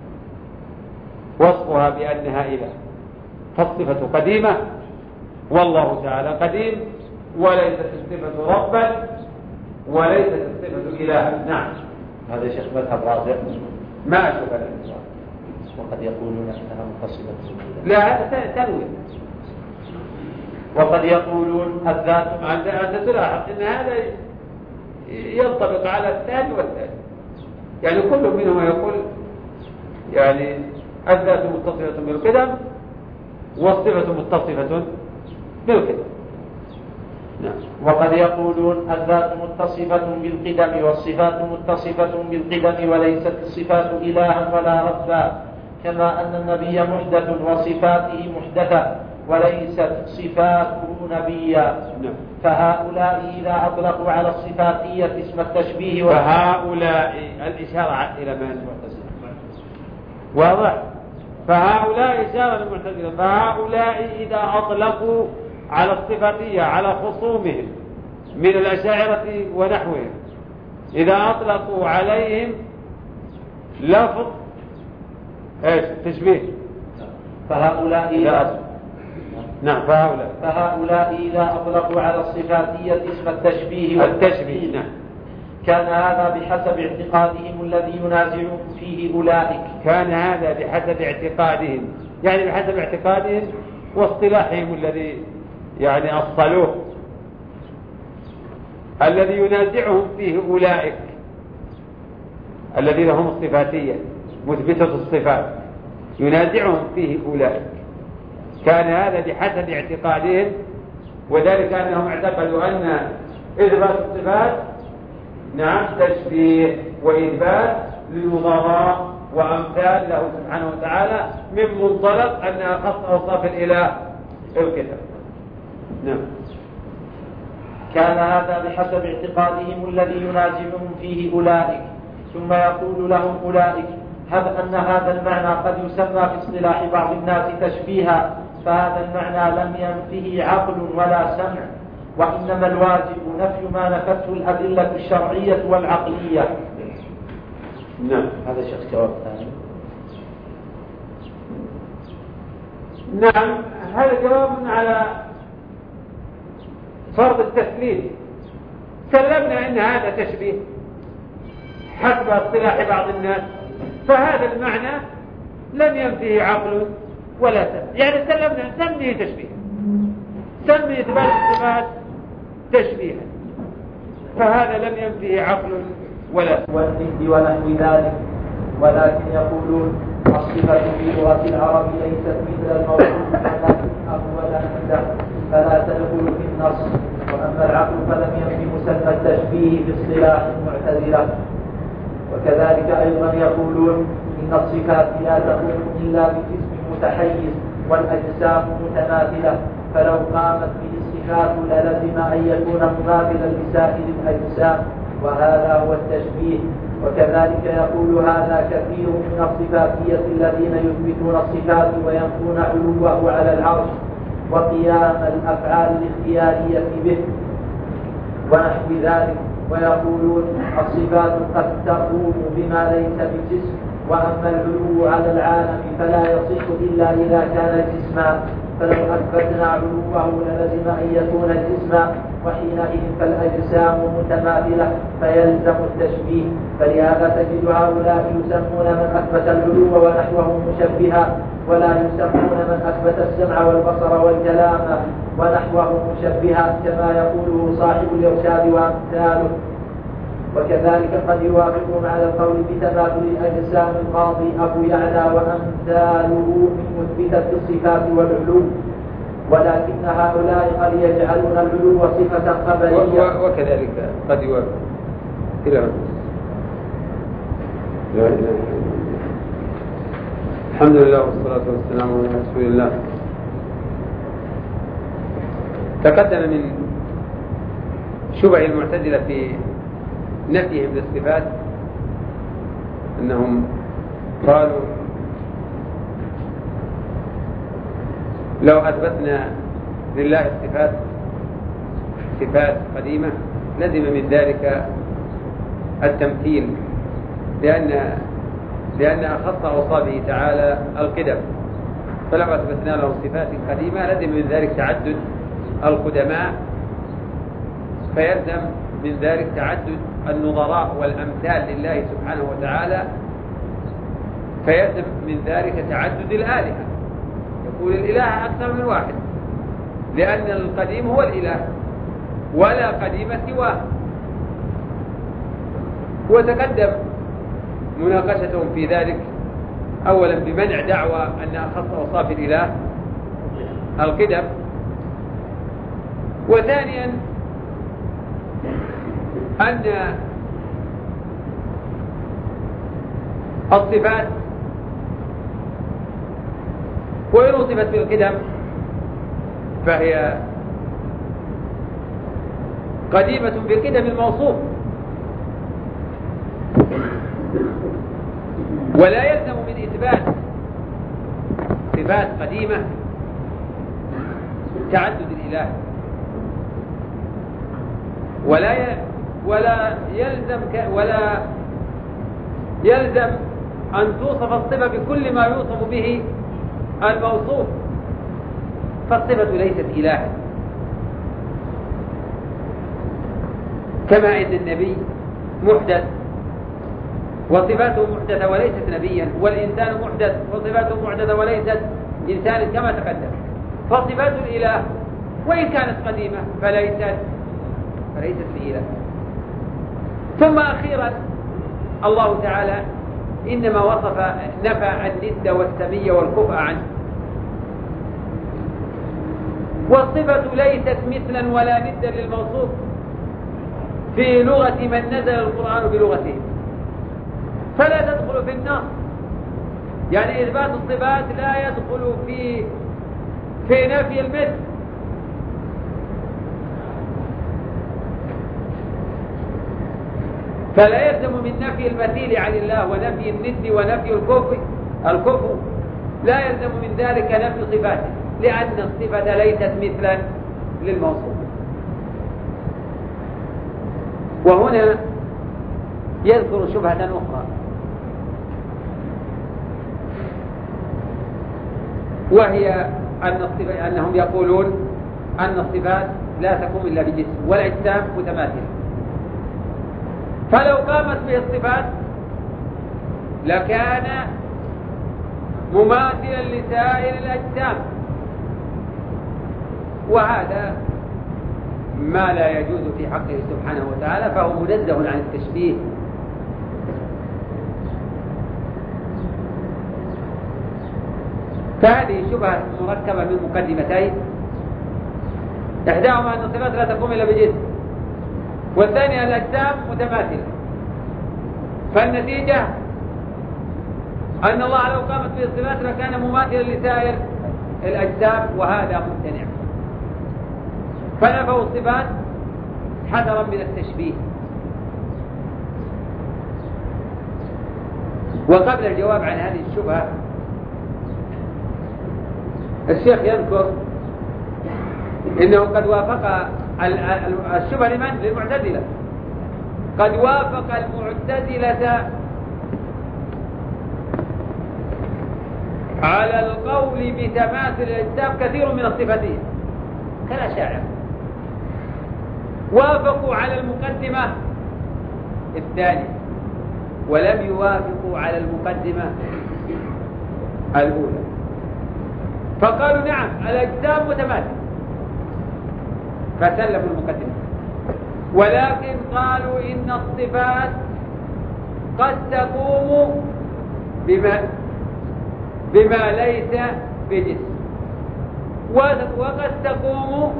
وصفها بأنها إله، فالصفة قديمة والله تعالى قديم، وليست الصفة ربا وليست الصفة إلها. نعم. هذا شيخ مذهب راجع ما أشوف هذا. وقد يقولون أنها متصلة بالقدم. لا هذا تنوي. وقد يقولون الذات أنت تلاحظ أن هذا ينطبق على الثاني والثاني، يعني كل منهم يقول يعني الذات متصفة بالقدم والصفة متصفة بالقدم. نعم. وقد يقولون الذات متصفة بالقدم والصفات متصفة بالقدم، وليست الصفات إلها ولا ربا، كما أن النبي محدث وصفاته محدثة، وليست صفاته نبيا. فهؤلاء إذا أطلقوا على الصفاتية اسم التشبيه فهؤلاء الإشارة إلى من؟ واضح؟ فهؤلاء إشارة للمعتزلة. فهؤلاء إذا أطلقوا على الصفاتية على خصومهم من الأشاعرة ونحوهم، إذا أطلقوا عليهم لفظ تشبيه، فهؤلاء إذا أطلقوا على الصفاتية اسم التشبيه والتشبيه كان هذا بحسب اعتقادهم الذي ينازعهم فيه أولئك. كان هذا بحسب اعتقادهم، يعني بحسب اعتقادهم واصطلاحهم الذي يعني أصلوه، الذي ينازعهم فيه أولئك الذين هم الصفاتية مثبتة الصفات، ينازعهم فيه أولئك. كان هذا بحسب اعتقادهم، وذلك أنهم اعتقدوا أن إثبات الصفات تشبيه وإثبات لنظراء وأمثال له سبحانه وتعالى من منطلق أنها خص أوصاف الإله الكتاب. كان هذا بحسب اعتقادهم الذي ينازعهم فيه أولئك. ثم يقول لهم أولئك: هب أن هذا المعنى قد يسمى في اصطلاح بعض الناس تشبيها، فهذا المعنى لم ينفه عقل ولا سمع، وإنما الواجب نفي ما نفته الأدلة الشرعية والعقلية. هذا شخص جواب ثاني. هذا جواب على فرض التسليم. سلمنا أن هذا تشبيه حسب اصطلاح بعض الناس، فهذا المعنى لم ينفه عقل ولا سمع، يعني سلمنا سميه تشبيه، سمي إثبات الصفات تشبيها، فهذا لم ينفه عقل ولا سمع. والند ونحو ذلك. ولكن يقولون الصفة في لغة العرب ليست مثل الموصوف ولا عنده، فلا تدخل في النص. وأما العقل فلم ينفي مسمى التشبيه باصطلاح المعتزلة. وكذلك أيضا يقولون إن الصفات لا تكون إلا بجسم متحيز والأجسام متماثلة، فلو قامت به الصفات للزم أن يكون مماثلا لسائر الأجسام، وهذا هو التشبيه. وكذلك يقول هذا كثير من الصفاتية الذين يثبتون الصفات وينفون علوه على العرش وقيام الأفعال الاختيارية به ونحو ذلك. ويقولون الصفات قد تقوم بما ليس بجسم، وأما العلو على العالم فلا يصح إلا إذا كان جسما، فلو أثبتنا علوه للزم أن يكون جسما، وحينئذ فالأجسام متماثلة فيلزم التشبيه. فلهذا تجد هؤلاء يسمون من أثبت العلو ونحوه مشبها، ولا يسمون من أثبت السمع والبصر والكلام ونحوه مشبها، كما يقوله صاحب الإرشاد وأمثاله. وكذلك قد يوافقون على القول بتماثل الأجسام القاضي أبو يعلى وأمثاله من مثبتة الصفات والعلو، ولكن هؤلاء قد يجعلون العلو صفة خبرية. وكذلك قد يوافق إلى الحمد لله والصلاة والسلام على رسول الله. تقدم من شبه المعتزلة في نفيهم للصفات أنهم قالوا لو أثبتنا لله صفات قديمة لزم من ذلك التمثيل، لأن أخص أوصافه تعالى القدم، فلو أثبتنا له صفات قديمة لزم من ذلك تعدد القدماء، فيلزم من ذلك تعدد النظراء والأمثال لله سبحانه وتعالى، فيلزم من ذلك تعدد الآلهة. يقول الإله أكثر من واحد، لأن القديم هو الإله ولا قديم سواه. وتقدم مناقشتهم في ذلك أولا بمنع دعوى أن أخص أوصاف الإله القدم، وثانيا أن الصفات وإن وصفت بالقدم فهي قديمة بقدم الموصوف، ولا يلزم من إثبات صفات قديمة تعدد الإله، ولا يلزم أن توصف الصفة بكل ما يوصف به الموصوف، فالصفة ليست إلها. كما أن النبي محدث وصفاته محدثة وليست نبيا، والإنسان محدث وصفاته محدثة وليست إنسانا كما تقدم، فصفات الإله وإن كانت قديمة فليست بإله. ثم أخيرا الله تعالى إنما نفى الند والسمي والكفء عنه، والصفة ليست مثلا ولا ندا للموصوف في لغة من نزل القرآن بلغته، فلا تدخل في النص، يعني إثبات الصفات لا يدخل في نفي المثل. فلا يلزم من نفي المثيل عن الله ونفي الند ونفي الكفر لا يلزم من ذلك نفي صفاته، لأن الصفة ليست مثلا للموصوف. وهنا يذكر شبهة أخرى، وهي أنهم يقولون أن الصفات لا تقوم إلا بجسم والأجسام متماثلة، فلو قامت به الصفات لكان مماثلا لسائر الأجسام، وهذا ما لا يجوز في حقه سبحانه وتعالى، فهو منزه عن التشبيه. فهذه شبهة مركبة من مقدمتين، إحداهما أن الصفات لا تقوم إلا بجسم، والثانية الأجسام متماثلة، فالنتيجة أن الله لو قامت به الصفات لكان مماثلا لسائر الأجسام، وهذا ممتنع، فنفوا الصفات حذرا من التشبيه. وقبل الجواب عن هذه الشبهة الشيخ يذكر إنه قد وافق الشبهة للمعتزلة، قد وافق المعتزلة على القول بتماثل الأجسام كثير من الصفاتية كالأشاعرة، وافقوا على المقدمة الثانية ولم يوافقوا على المقدمة الأولى، فقالوا نعم الأجسام متماثلة فسلموا المقدمة، ولكن قالوا إن الصفات قد تقوم بما ليس بجسم، وقد تقوم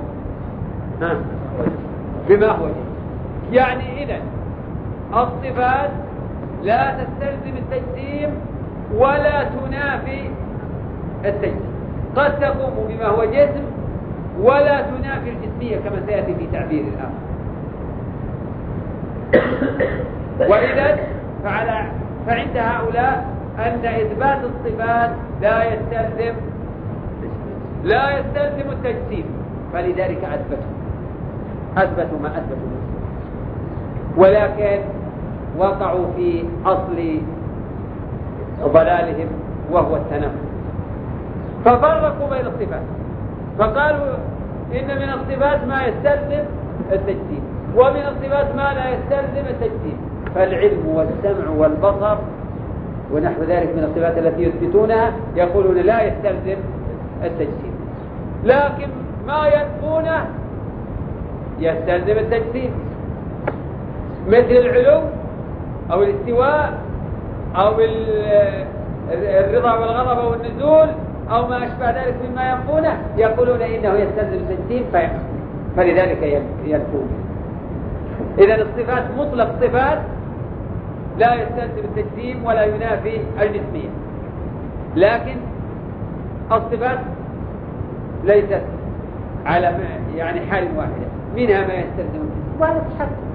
بما هو جسم. يعني إذن الصفات لا تستلزم التجسيم ولا تنافي التجسيم، قد تقوم بما هو جسم ولا تنافي الجسمية كما سيأتي في تعبير الآخر. وإذن فعند هؤلاء أن إثبات الصفات لا يستلزم التجسيم، فلذلك أثبتوا ما أثبتوا، ولكن وقعوا في أصل ضلالهم وهو التنفي، ففرقوا بين الصفات، فقالوا إن من الصفات ما يستلزم التجسيم ومن الصفات ما لا يستلزم التجسيم، فالعلم والسمع والبصر ونحو ذلك من الصفات التي يثبتونها يقولون لا يستلزم التجسيم، لكن ما ينفونه يستلزم التجسيم، مثل العلو أو الاستواء أو الرضا والغضب والنزول أو ما أشبه ذلك مما ينفونه، يقولون إنه يستلزم التجسيم فلذلك ينفونه. إذن الصفات مطلق صفات لا يستلزم التجسيم ولا ينافي الجسمية، لكن الصفات ليست على يعني حال واحدة، منها ما يستلزم وهذا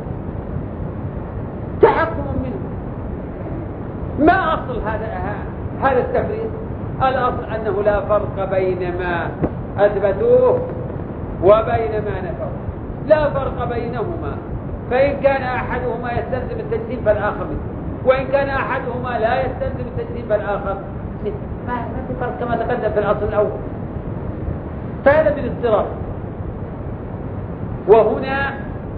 تحكم منه. ما أصل هذا التفريط؟ الأصل أنه لا فرق بين ما أثبتوه وبين ما نفوه، لا فرق بينهما، فإن كان أحدهما يستلزم التجسيم فالآخر منه، وإن كان أحدهما لا يستلزم التجسيم فالآخر ما في فرق كما تقدم في الأصل الأول. فهذا بالاضطراب. وهنا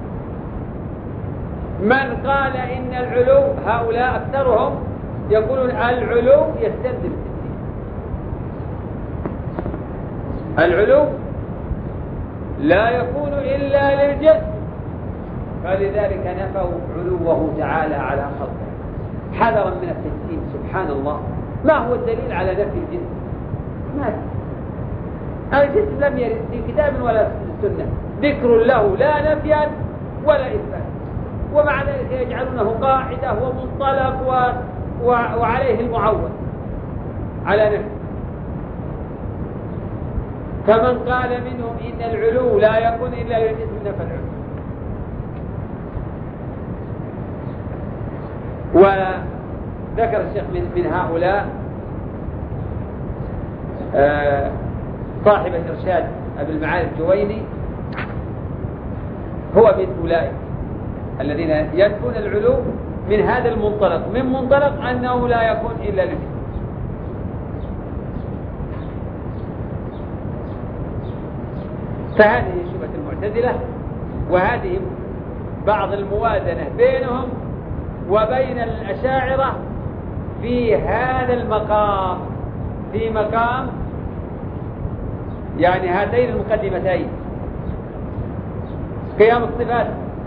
من قال إن العلو، هؤلاء أكثرهم يقولون العلو يستلزم التجسيم، العلو لا يكون إلا للجسم، فلذلك نفوا علوه تعالى على خلقه حذرا من التجسيم. سبحان الله، ما هو الدليل على نفي الجسم؟ ما الجسم لم يرد في كتاب ولا سنة ذكر له لا نفيا ولا إثبات، ومع ذلك يجعلونه قاعدة ومنطلق وعليه المعول على نفي. فمن قال منهم إن العلو لا يكون إلا للجسم نفى العلو. وذكر الشيخ من هؤلاء صاحب الإرشاد أبي المعالي الجويني، هو من أولئك الذين يدفون العلو من هذا المنطلق، من منطلق أنه لا يكون إلا للجسم. فهذه شبهة المعتزلة، وهذه بعض الموازنة بينهم وبين الأشاعرة في هذا المقام، في مقام يعني هاتين المقدمتين، قيام الصفات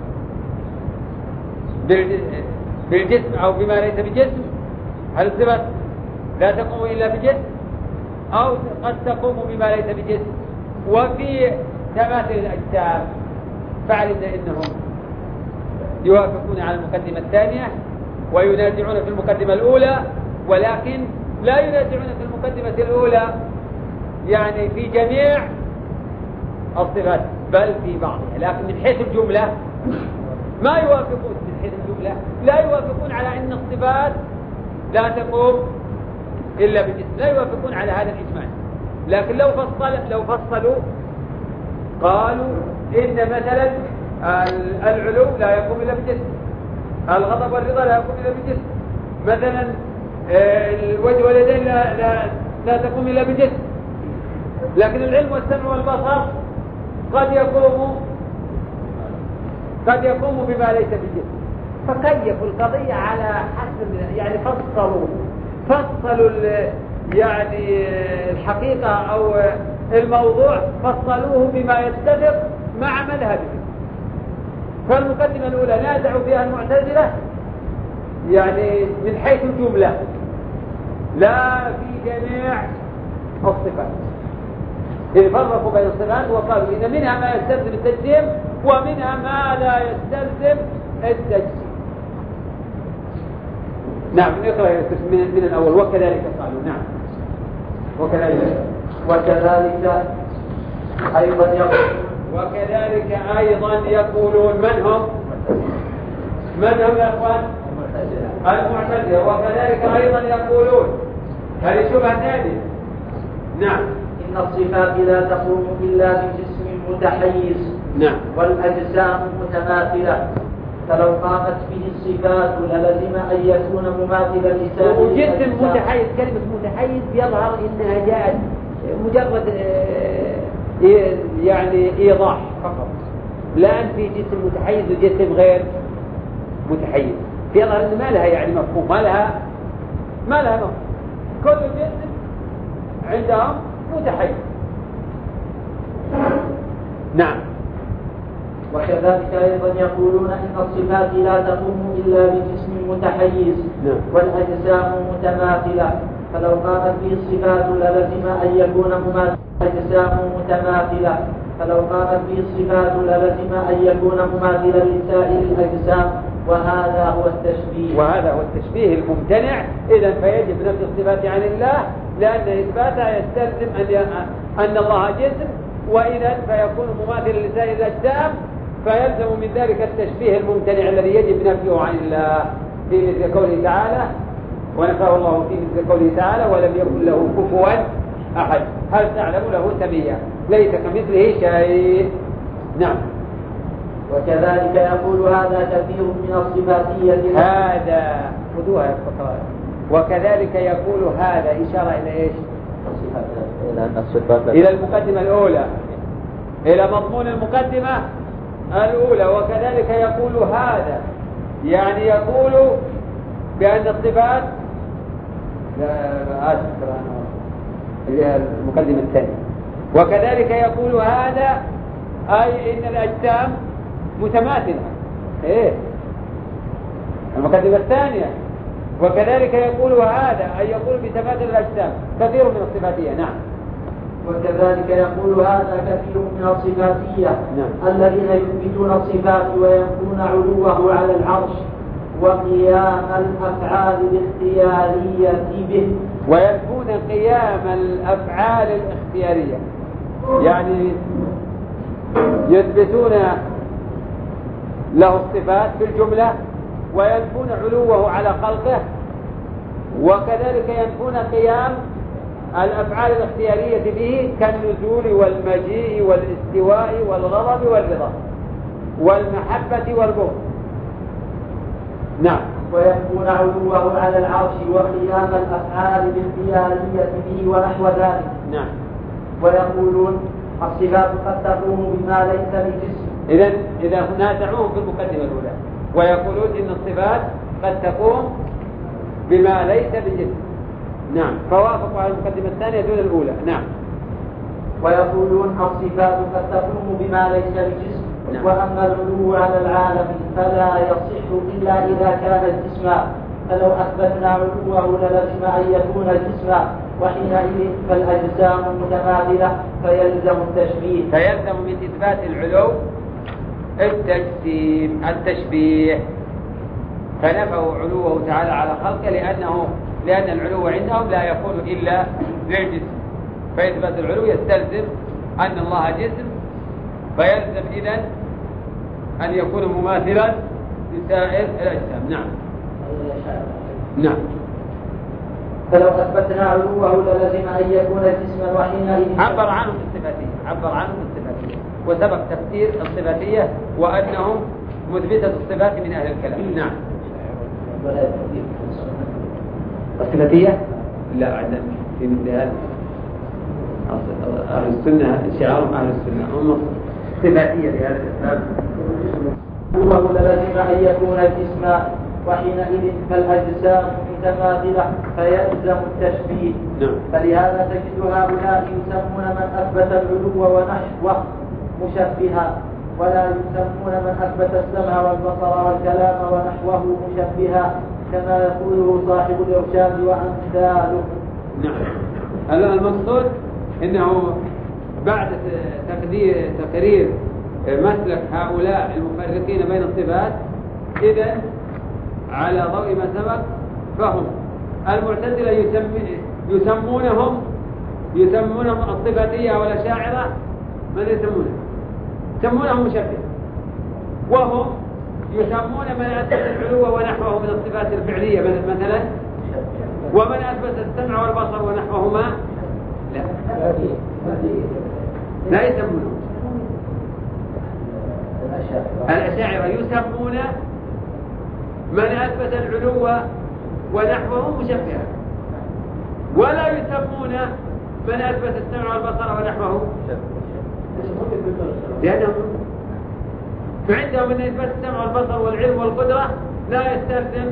بالجسم أو بما ليس بجسم. هل الصفات لا تقوم إلا بجسم، أو قد تقوم بما ليس بجسم؟ وفي تماثل الأجسام فعلمنا إنهم يوافقون على المقدمة الثانية وينازعون في المقدمة الأولى، ولكن لا ينازعون في المقدمة الأولى يعني في جميع الصفات بل في بعضها، لكن من حيث الجملة ما يوافقون. من حيث الجملة لا يوافقون على أن الصفات لا تقوم إلا بالجسم، لا يوافقون على هذا الإجمال. لكن لو فصلوا قالوا إن مثلا العلو لا يقوم إلا بالجسم، الغضب والرضا لا يقوم إلا بالجسم، مثلا الوجه واليدين لا تقوم إلا بالجسم، لكن العلم والسمع والبصر قد يقوم بما ليس بالجسم. فكيفوا القضية على حسب يعني فصلوا يعني الحقيقة أو الموضوع فصلوه بما يتفق مع مذهبهم. فالمقدمة الأولى نازعوا فيها المعتزلة يعني من حيث الجملة لا في جميع الصفات، فرقوا بين الصفات وقالوا إن منها ما يستلزم التجسيم ومنها ما لا يستلزم التجسيم. نعم، اقرأ من الأول. وكذلك قالوا. نعم، وكذلك أيضا يقولون من هم يا أخوان؟ المعتزلة. وكذلك أيضا يقولون، هذه شبهة ثانية. نعم، إن الصفات لا تقوم إلا بجسم متحيز. نعم، والأجسام متماثلة، فلو قامت به الصفات للزم أن يكون مماثلا لسائر وجسم متحيز. كلمة متحيز يظهر إنها جاءت مجرد يعني إيضاح فقط، لا في جسم متحيز وجسم غير متحيز. يظهر إن ما لها يعني مفهوم، ما لها مفهوم. كل جسم عندهم متحيز. نعم. وكذلك أيضا يقولون إن الصفات لا تقوم إلا بجسم متحيز. والأجسام متماثلة، فلو قامت به الصفات للزم أن يكون مماثلا. الأجسام متماثلة، فلو قامت به الصفات للزم أن يكون مماثلا لسائر الأجسام، وهذا هو التشبيه الممتنع. إذا فيجب نفي الصفات عن الله، لأن إثباتها يستلزم أن الله جسم وإذا فيكون مماثلا لسائر الأجسام، فيلزم من ذلك التشبيه الممتنع الذي يجب نفيه عن الله في مثل قوله تعالى ونفاه الله في مثل قوله تعالى ولم يكن له كفوا أحد. هل تعلم له سميا؟ ليس كمثله شيء. نعم. وكذلك يقول هذا كثير من الصفاتية. هذا خذوها يا فقراء. وكذلك يقول هذا إشارة إلى إيش؟ إلى المقدمة الأولى، إلى مضمون المقدمة الأولى. وكذلك يقول هذا يعني يقول بأن الصفات المقدمة الثانية. وكذلك يقول هذا أي إن الأجسام متماثلة. إيه المقدمة الثانية. وكذلك يقول هذا أي يقول بتماثل الأجسام كثير من الصفاتية. نعم. وكذلك يقول هذا كثير من الصفاتية. نعم. الذين يثبتون الصفات وينفون علوه على العرش وقيام الأفعال الاختيارية به. وينفون قيام الأفعال الاختيارية يعني يثبتون له الصفات في الجملة وينفون علوه على خلقه، وكذلك ينفون قيام الأفعال الاختيارية به كالنزول والمجيء والاستواء والغضب والرضا والمحبة والبغض. نعم. وينفون علوه على العرش وقيام الأفعال الاختيارية به ونحو ذلك. نعم. ويقولون الصفات قد تقوم بما ليس بجسم. إذا نازعوهم في المقدمة الأولى ويقولون إن الصفات قد تقوم بما ليس بجسم. نعم. فوافقوا على المقدمة الثانية دون الأولى. نعم. ويقولون الصفات قد تقوم بما ليس بجسم. نعم. وأما العلو على العالم فلا يصح إلا إذا كان جسما، فلو أثبتنا علوه للزم أن يكون جسما، وحينئذ فالأجسام متماثلة فيلزم التشبيه. فيلزم من إثبات العلو التشبيه، فنفوا علوه تعالى على خلقه لأن العلو عندهم لا يكون إلا للجسم، فإثبات العلو يستلزم أن الله جسم، فيلزم إذن أن يكون مماثلا لسائر الأجسام. نعم. نعم. فلو أثبتنا علوه للزم أن يكون جسما، وحينئذ عبر عنه بالصفاتية وسبق تفسير الصفاتية وأنهم مثبتة الصفات من أهل الكلام. نعم. الصفاتية لا عندنا في مثل هذا أهل السنة شعارهم أهل السنة هم صفاتية لهذا الأسباب. علوه للزم أن يكون جسما، وحينئذ فالأجسام متماثلة فيلزم التشبيه. نعم. فلهذا تجد هؤلاء يسمون من أثبت العلو ونحوه مشبها، ولا يسمون من أثبت السمع والبصر والكلام ونحوه مشبها، كما يقوله صاحب الإرشاد وأمثاله. نعم. المقصود أنه بعد تقرير مسلك هؤلاء المفرقين بين الصفات، إذن على ضوء ما سبق فهم المعتزلة يسمونهم الصفاتية والأشاعرة من يسمونهم مشبه، وهم يسمون من أثبت العلو ونحوه من الصفات الفعلية مثلا، ومن أثبت السمع والبصر ونحوهما لا يسمونه. الأشاعرة يسمون من أثبت العلو ونحوه مشبها، ولا يسمون من أثبت السمع والبصر ونحوه، لأنهم فعندهم من إثبات السمع والبصر والعلم والقدرة لا يستلزم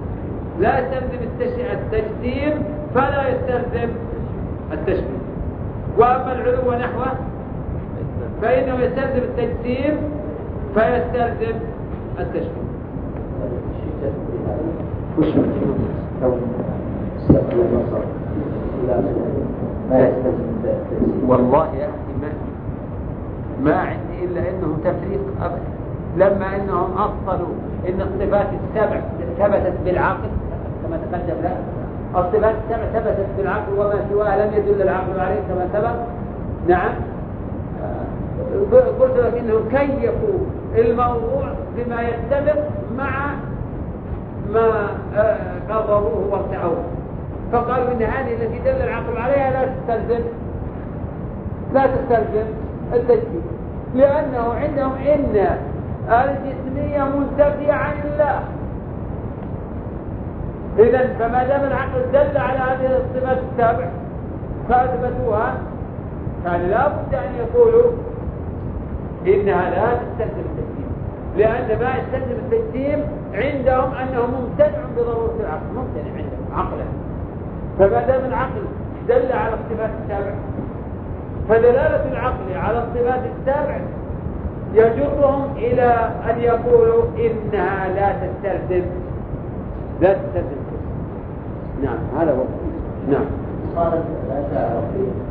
التجسيم، فلا يستلزم التشبيه. وأما العلو ونحوه فإنه يستلزم التجسيم فيستلزم التشبيه. والله يا أخي ما عندي إلا أنهم تفريق أبدا، لما أنهم أصلوا إن الصفات السبع ثبتت بالعقل كما تقدم لنا، الصفات السبع ثبتت بالعقل وما سواها لم يدل العقل عليه كما سبق. نعم. قلت لك إنهم كيفوا الموضوع بما يتفق مع ما قرروه وارتعوه، فقالوا إن هذه التي دل العقل عليها لا تستلزم التجديد، لأنه عندهم إن الجسمية منتفية عن الله. إذن فما دام العقل دل على هذه الصفات السابع فأثبتوها، كان لا بد أن يقولوا إنها لا تستلزم التجديد، لأن ما يستلزم التجديد عندهم أنه ممتنع بضرورة العقل، ممتنع عندهم عقلا. فما دام العقل دل على الصفات السابع فدلالة العقل على الصفات السابع يجرهم إلى أن يقولوا إنها لا تستلزم. نعم هذا هو. نعم. قالت لا تعرف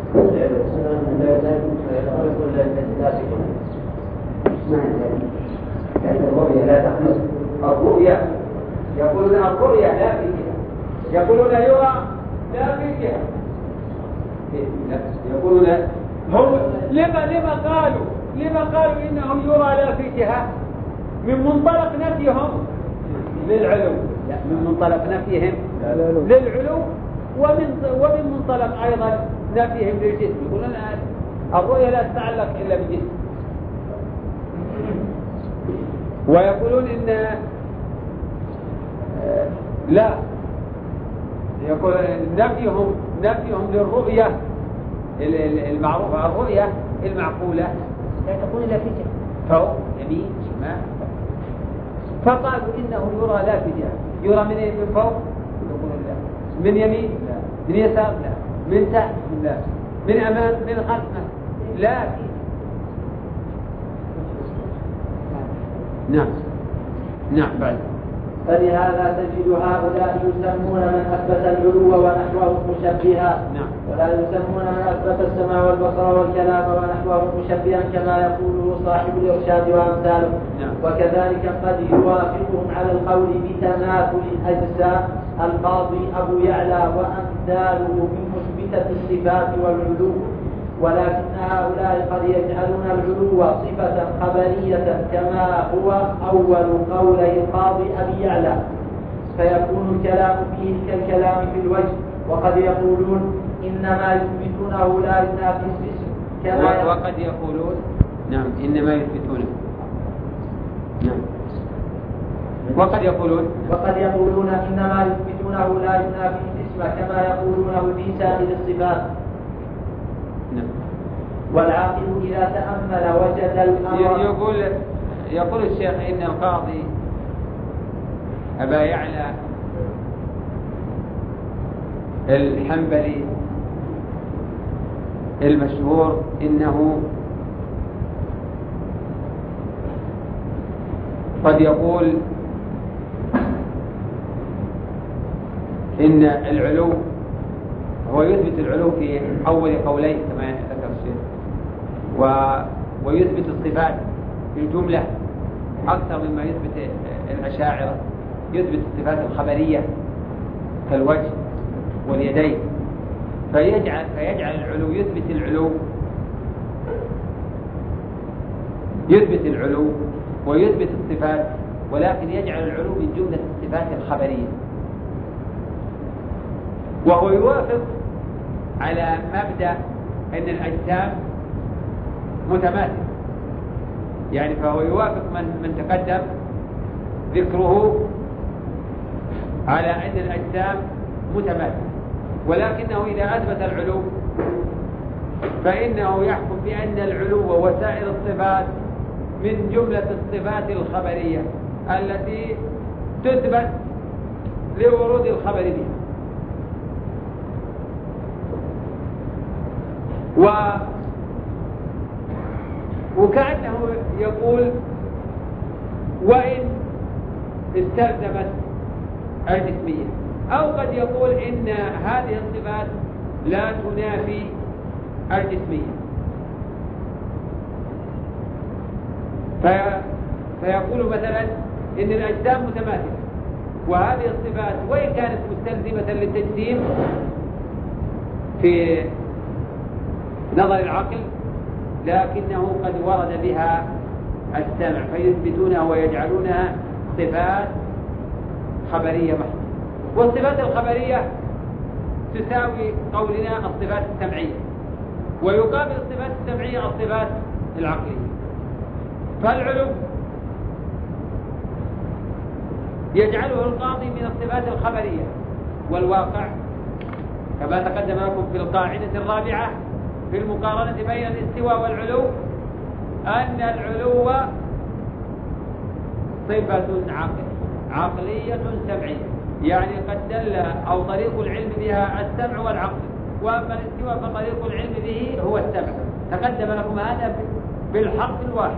يعني الرؤيا لا تخلص. الرؤيا يقولون الرؤيا لا في جهة، يقولون يرى لا في جهة. يقولون هم لما قالوا إنه يرى لا في جهة؟ من منطلق نفيهم للعلو، لا من منطلق نفيهم للعلو، ومن منطلق أيضا نفيهم للجسم. يقولون الرؤيا لا تتعلق إلا بالجسم، ويقولون إن لا، يقول نفيهم للرؤية المعروفة، الرؤية المعقولة لا تكون إلا في جهة، فوق يمين شمال. فقالوا إنه يرى لا في جهة، يرى من فوق يقولون لا، من يمين لا، من يسار لا، من تحت لا، من أمام من خلف لا. نعم بعد. فلهذا تجد هؤلاء يسمون من أثبت العلو ونحوه مشبها، ولا يسمون من أثبت السمع والبصر والكلام ونحوه مشبها كما يقوله صاحب الإرشاد وأمثاله. وكذلك قد يوافقهم على القول بتماثل الأجسام القاضي أبو يعلى وأمثاله من مثبتة الصفات والعلو، ولكن هؤلاء قد يجعلون العلو صفة خبرية كما هو أول قولي القاضي أبي يعلى، فيكون الكلام فيه كالكلام في الوجه. وقد يقولون إنما يثبتونه لا ينافي الجسم كما وقد يقولون نعم إنما يثبتونه وقد يقولون إنما يثبتونه لا ينافي الجسم كما يقولونه في سائر الصفات. والعاقل إذا تأمل وجد الأمر. يقول الشيخ إن القاضي أبا يعلى الحنبلي المشهور إنه قد يقول إن العلو هو يثبت العلو في أول قولين كما ذكر الشيخ، ويثبت الصفات في الجملة أكثر مما يثبت الأشاعرة، يثبت الصفات الخبرية كالوجه واليدين، فيجعل العلو يثبت العلو ويثبت الصفات، ولكن يجعل العلو من جملة الصفات الخبرية. وهو يوافق على مبدأ أن الأجسام متماثلة، يعني فهو يوافق من تقدم ذكره على أن الأجسام متماثلة، ولكنه إذا أثبت العلو فإنه يحكم بأن العلو وسائر الصفات من جملة الصفات الخبرية التي تثبت لورود الخبر بها. وكأنه يقول وإن استلزمت الجسمية، أو قد يقول إن هذه الصفات لا تنافي الجسمية، فيقول مثلا إن الأجسام متماثلة، وهذه الصفات وإن كانت مستلزمة للتجسيم في نظر العقل لكنه قد ورد بها السمع فيثبتونها ويجعلونها صفات خبرية محضة. والصفات الخبرية تساوي قولنا الصفات السمعية، ويقابل الصفات السمعية الصفات العقلية. فالعلو يجعله القاضي من الصفات الخبرية، والواقع كما تقدم لكم في القاعدة الرابعة في المقارنة بين الاستواء والعلو أن العلو صفة عقلية سمعية، يعني قد دل أو طريق العلم بها السمع والعقل، وأما الاستواء فطريق العلم به هو السمع. تقدم لكم هذا بالحرف الواحد.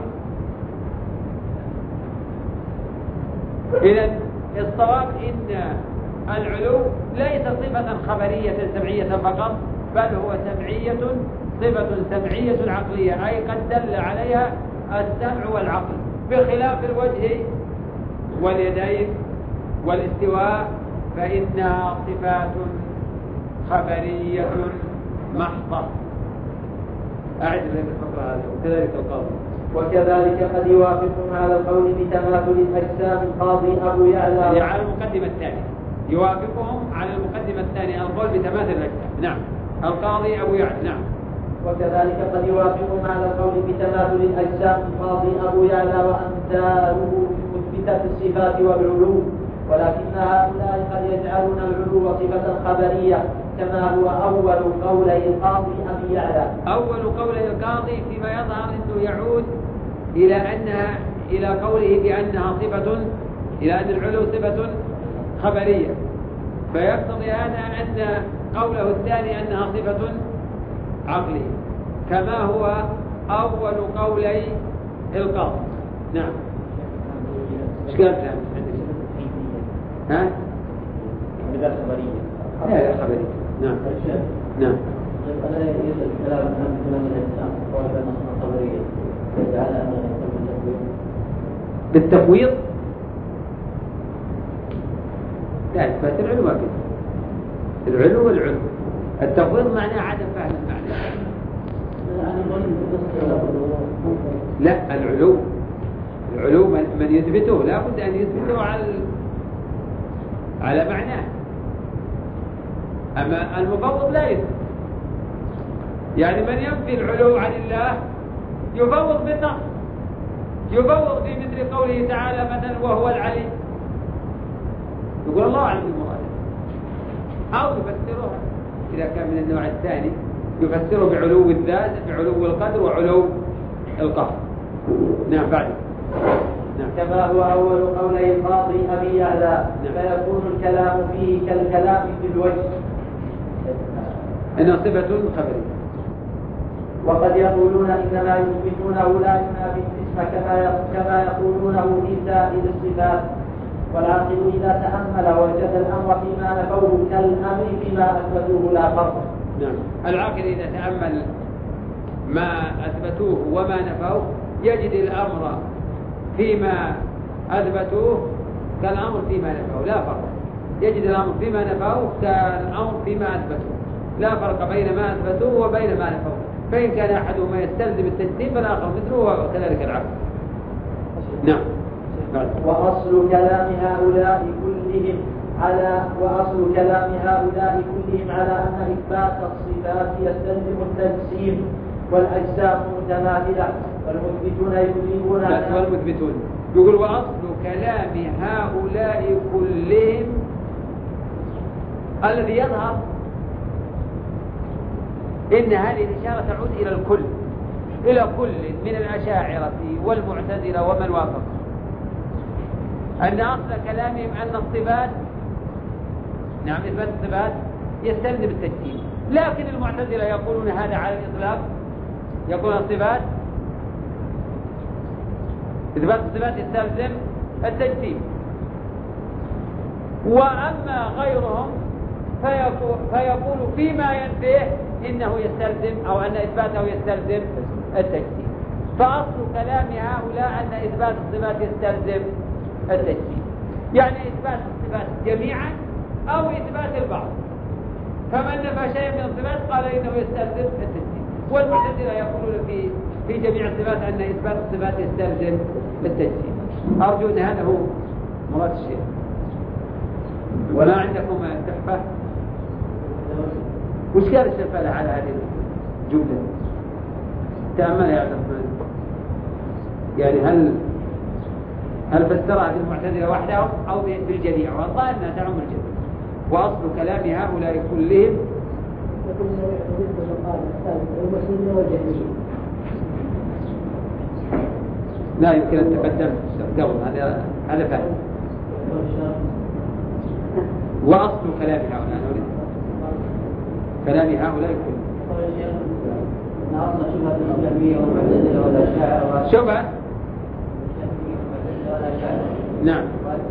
إذن الصواب إن العلو ليس صفة خبرية سمعية فقط، بل هو صفة سمعية عقلية، أي قد دل عليها السمع والعقل، بخلاف الوجه واليدين والاستواء فإنها صفات خبرية محضة. أعد لك الفقرة هذه. وكذلك القاضي وكذلك قد يوافقهم على القول بتماثل الأجسام القاضي أبو يعلى على المقدمة الثانية. يوافقهم على المقدمة الثانية القول بتماثل الأجسام. نعم. القاضي أبو يعلى. نعم. وكذلك قد يوافقهم على القول بتماثل الأجسام القاضي أبو يعلى وأمثاله مثبتة الصفات والعلو، ولكن هؤلاء قد يجعلون العلو صفة خبرية كما هو أول قولي القاضي أبي يعلى. أول قولي القاضي فيما يظهر أنه يعود إلى قوله بأنها صفة، إلى أن العلو صفة خبرية، فيقتضي هذا أن قوله الثاني أنها صفة عقلية كما هو أول قولي القاضي. نعم. ايش قال كلام ها؟ بدل خبرية. لا خبرية. نعم. نعم. أنا يسأل كلام عن كلام الإنسان قال بأنها خبرية يجعل أنها بالتفويض. لا إثبات العلو ما فيه. العلو والعلو. التفويض معناه عدم فهم المعنى. لا العلو من يثبته لا بد أن يثبته على معناه. أما المفوض لا يثبت، يعني من ينفي العلو عن الله يفوض بالنص، يفوض في مثل قوله تعالى مثلا وهو العلي، يقول الله أعلم بالمراد، أو يفسرها إذا كان من النوع الثاني يفسره بعلو الذات بعلو القدر وعلو القهر. نعم. بعد كما هو أول قولي القاضي أبي يعلى فيكون الكلام فيه كالكلام في الوجه إنها صفة خبرية. وقد يقولون إنما يثبتونه لا ينافي الاسم كما يقولونه في سائر الصفات، والعاقل إذا تأمل وجد الأمر فيما نفوه كالأمر فيما أثبتوه لا فرق. نعم. العاقل إذا تأمل ما أثبتوه وما نفوه يجد الأمر فيما أثبتوه كالأمر فيما نفوه لا فرق. يجد الأمر فيما نفوه كالأمر فيما أثبتوه، لا فرق بين ما أثبتوه وبين ما نفوه. فإن كان أحدهما يستلزم التجسيم فالآخر مثله وكذلك العكس. نعم. وأصل كلام هؤلاء كلهم على أن إثبات الصفات يستلزم التجسيم والأجسام متماثلة، والمثبتون يجيبون والمثبتون يقول وأصل كلام هؤلاء كلهم الذي يظهر إن هذه الإشارة تعود إلى كل من الأشاعرة والمعتزلة ومن وافق، أن أصل كلامهم أن الصفات نعم إثبات الصفات يستلزم التجسيم، لكن المعتزلة يقولون هذا على الإطلاق، يقولون الصفات إثبات الصفات يستلزم التجسيم، وأما غيرهم فيقول فيما ينفيه إنه يستلزم أو أن إثباته يستلزم التجسيم. فأصل كلام هؤلاء أن إثبات الصفات يستلزم التجسيم، يعني إثبات الصفات جميعا أو إثبات البعض. فمن نفى شيئا من الصفات قال إنه يستلزم التجسيم. والمعتزلة يقولون في جميع الصفات أن إثبات الصفات يستلزم التجسيم. أرجو أن هذا هو مراد الشيخ. ولا عندكم تحفة؟ وش قال الشيخ على هذه الجملة؟ تأمل يا عبد الرحمن. يعني هل فسرها بالمعتزلة وحدهم أو بالجميع؟ والله أنها تعم الجميع. وأصل كلام هؤلاء كلهم لا يمكن أن تقدم قبل هذا فهم. وأصل كلام هؤلاء كلهم شبهة. نعم.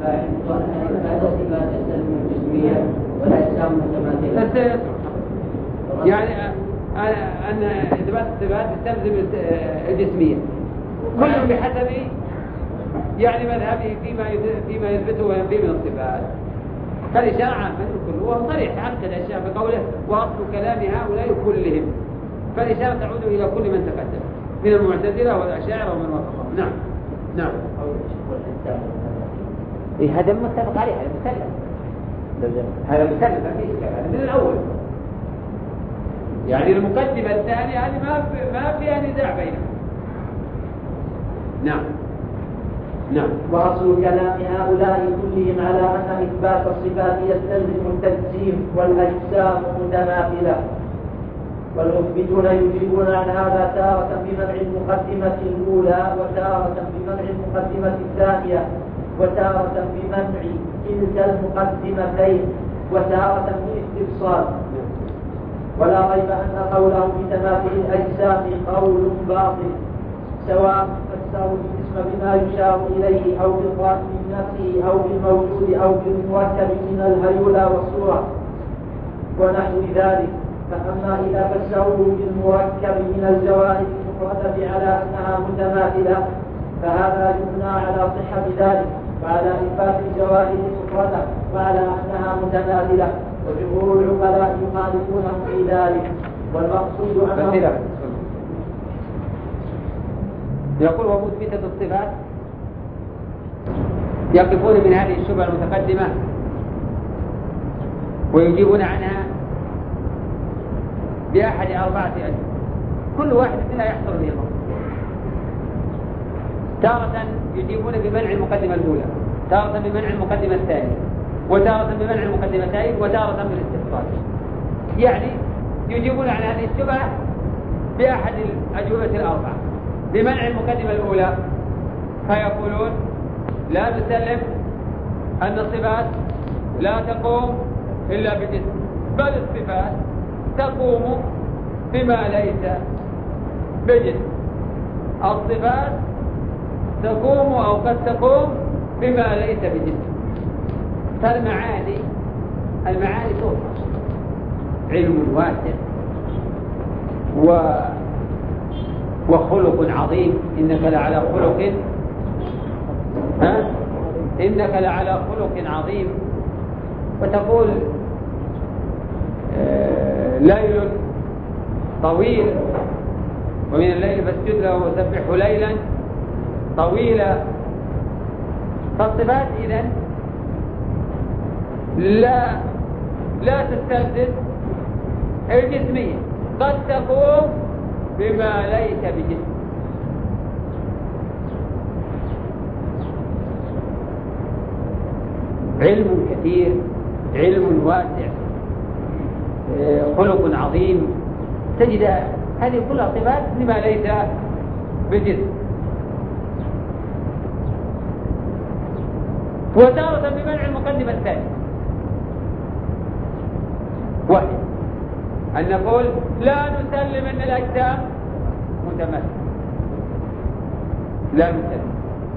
يعني أن إثبات الصفات تستلزم الجسمية كل بحسب يعني مذهبه فيما يثبته وينفيه من الصفات. فالإشارة عامة الكل هو صريح أكد الشيخ بقوله وأصل كلام هؤلاء كلهم. فالإشارة تعود إلى كل من تقدم من المعتزلة والأشاعرة ومن وافقهم. نعم نعم. هذا متفق عليه، هذا مسلم، هذا مسلم ما فيه كلام من الأول. يعني المقدمة الثانية هذه ما فيها نزاع بينهم. نعم نعم. وأصل كلام هؤلاء كلهم على أن إثبات الصفات يستلزم التجسيم والأجسام متماثلة، والمثبتون يجيبون عن هذا تارة بمنع المقدمة الأولى وتارة بمنع المقدمة الثانية وتارة بمنع كلتا المقدمتين وتارة بالاستفصال. ولا ريب أن قوله بتماثل الأجسام قول باطل، سواء فسروا الاسم بما يشار إليه أو بالقائم نفسه أو بالموجود أو بالمركب من الهيولى والصورة ونحو ذلك. فأما إذا فسروه بالمركب من الجوارح المفردة على أنها متماثلة فهذا يبنى على صحة ذلك وعلى إثبات الجوارح المفردة وعلى أنها متماثلة، وجمهور العقلاء يخالفونهم في ذلك. والمقصود أنه يقول ومثبتة الصفات يقفون من هذه الشبهة المتقدمة ويجيبون عنها بأحد 4 أجل، كل واحد منها يحصل به الله. تارة يجيبون بمنع المقدمة الأولى، تارة بمنع المقدمة الثانية، وتارة بمنع المقدمتين، وتارة بالاستفصال. يعني يجيبون عن هذه الشبهة بأحد الأجوبة 4. بمنع المقدمة الأولى فيقولون لا نسلم أن الصفات لا تقوم إلا بجسم، بل الصفات تقوم بما ليس بجسم. الصفات تقوم أو قد تقوم بما ليس بجسم. فالمعاني توصف علم واسع وخلق عظيم. إنك لعلى خلق عظيم. وتقول ليل طويل ومن الليل فاسجد له وسبحه ليلا طويلا. فالصفات إذن لا تستلزم الجسمية، قد تقوم بما ليس بجسم. علم كثير، علم واسع، خلق عظيم، تجد هذه كلها صفات بما ليس بجسم. وتارة بمنع المقدمة الثانية، وهي أن نقول لا نسلم أن الأجسام متماثلة، لا نسلم.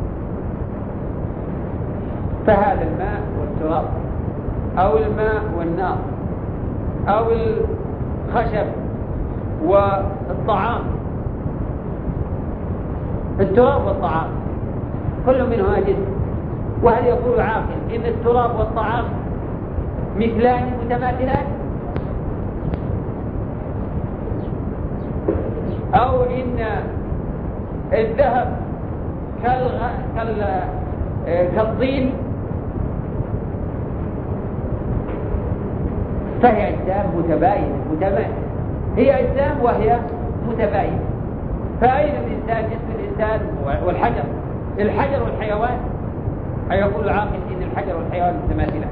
فهذا الماء والتراب أو الماء والنار أو الخشب والطعام، التراب والطعام كل منهما جسم. وهل يقول عاقل إن التراب والطعام مثلان متماثلان، أو إن الذهب كالطين، فهي أجسام متباينة، هي أجسام وهي متباينة. فأين الإنسان؟ جسم الإنسان والحجر، الحجر والحيوان. أيقول العاقل إن الحجر والحيوان متماثلان؟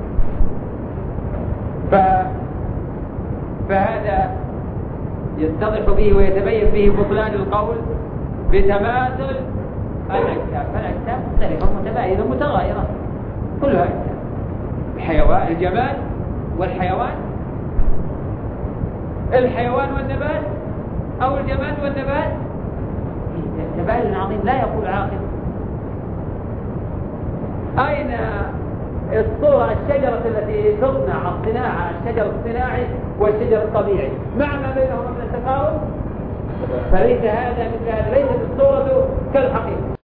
فهذا يتضح به ويتبين به بطلان القول بتماثل الأجسام. فالأجسام مختلفة متباينة متغايرة كلها أجسام. الحيوان، الجمال والحيوان، الحيوان والنبات أو الجمال والنبات تباين عظيم. لا يقول عاقل أين الصورة الشجرة التي تصنع الصناعة، الشجر الصناعي والشجر الطبيعي، مع ما بينهما من التقارب، فليس هذا مثل هذا، ليست الصورة كالحقيقة.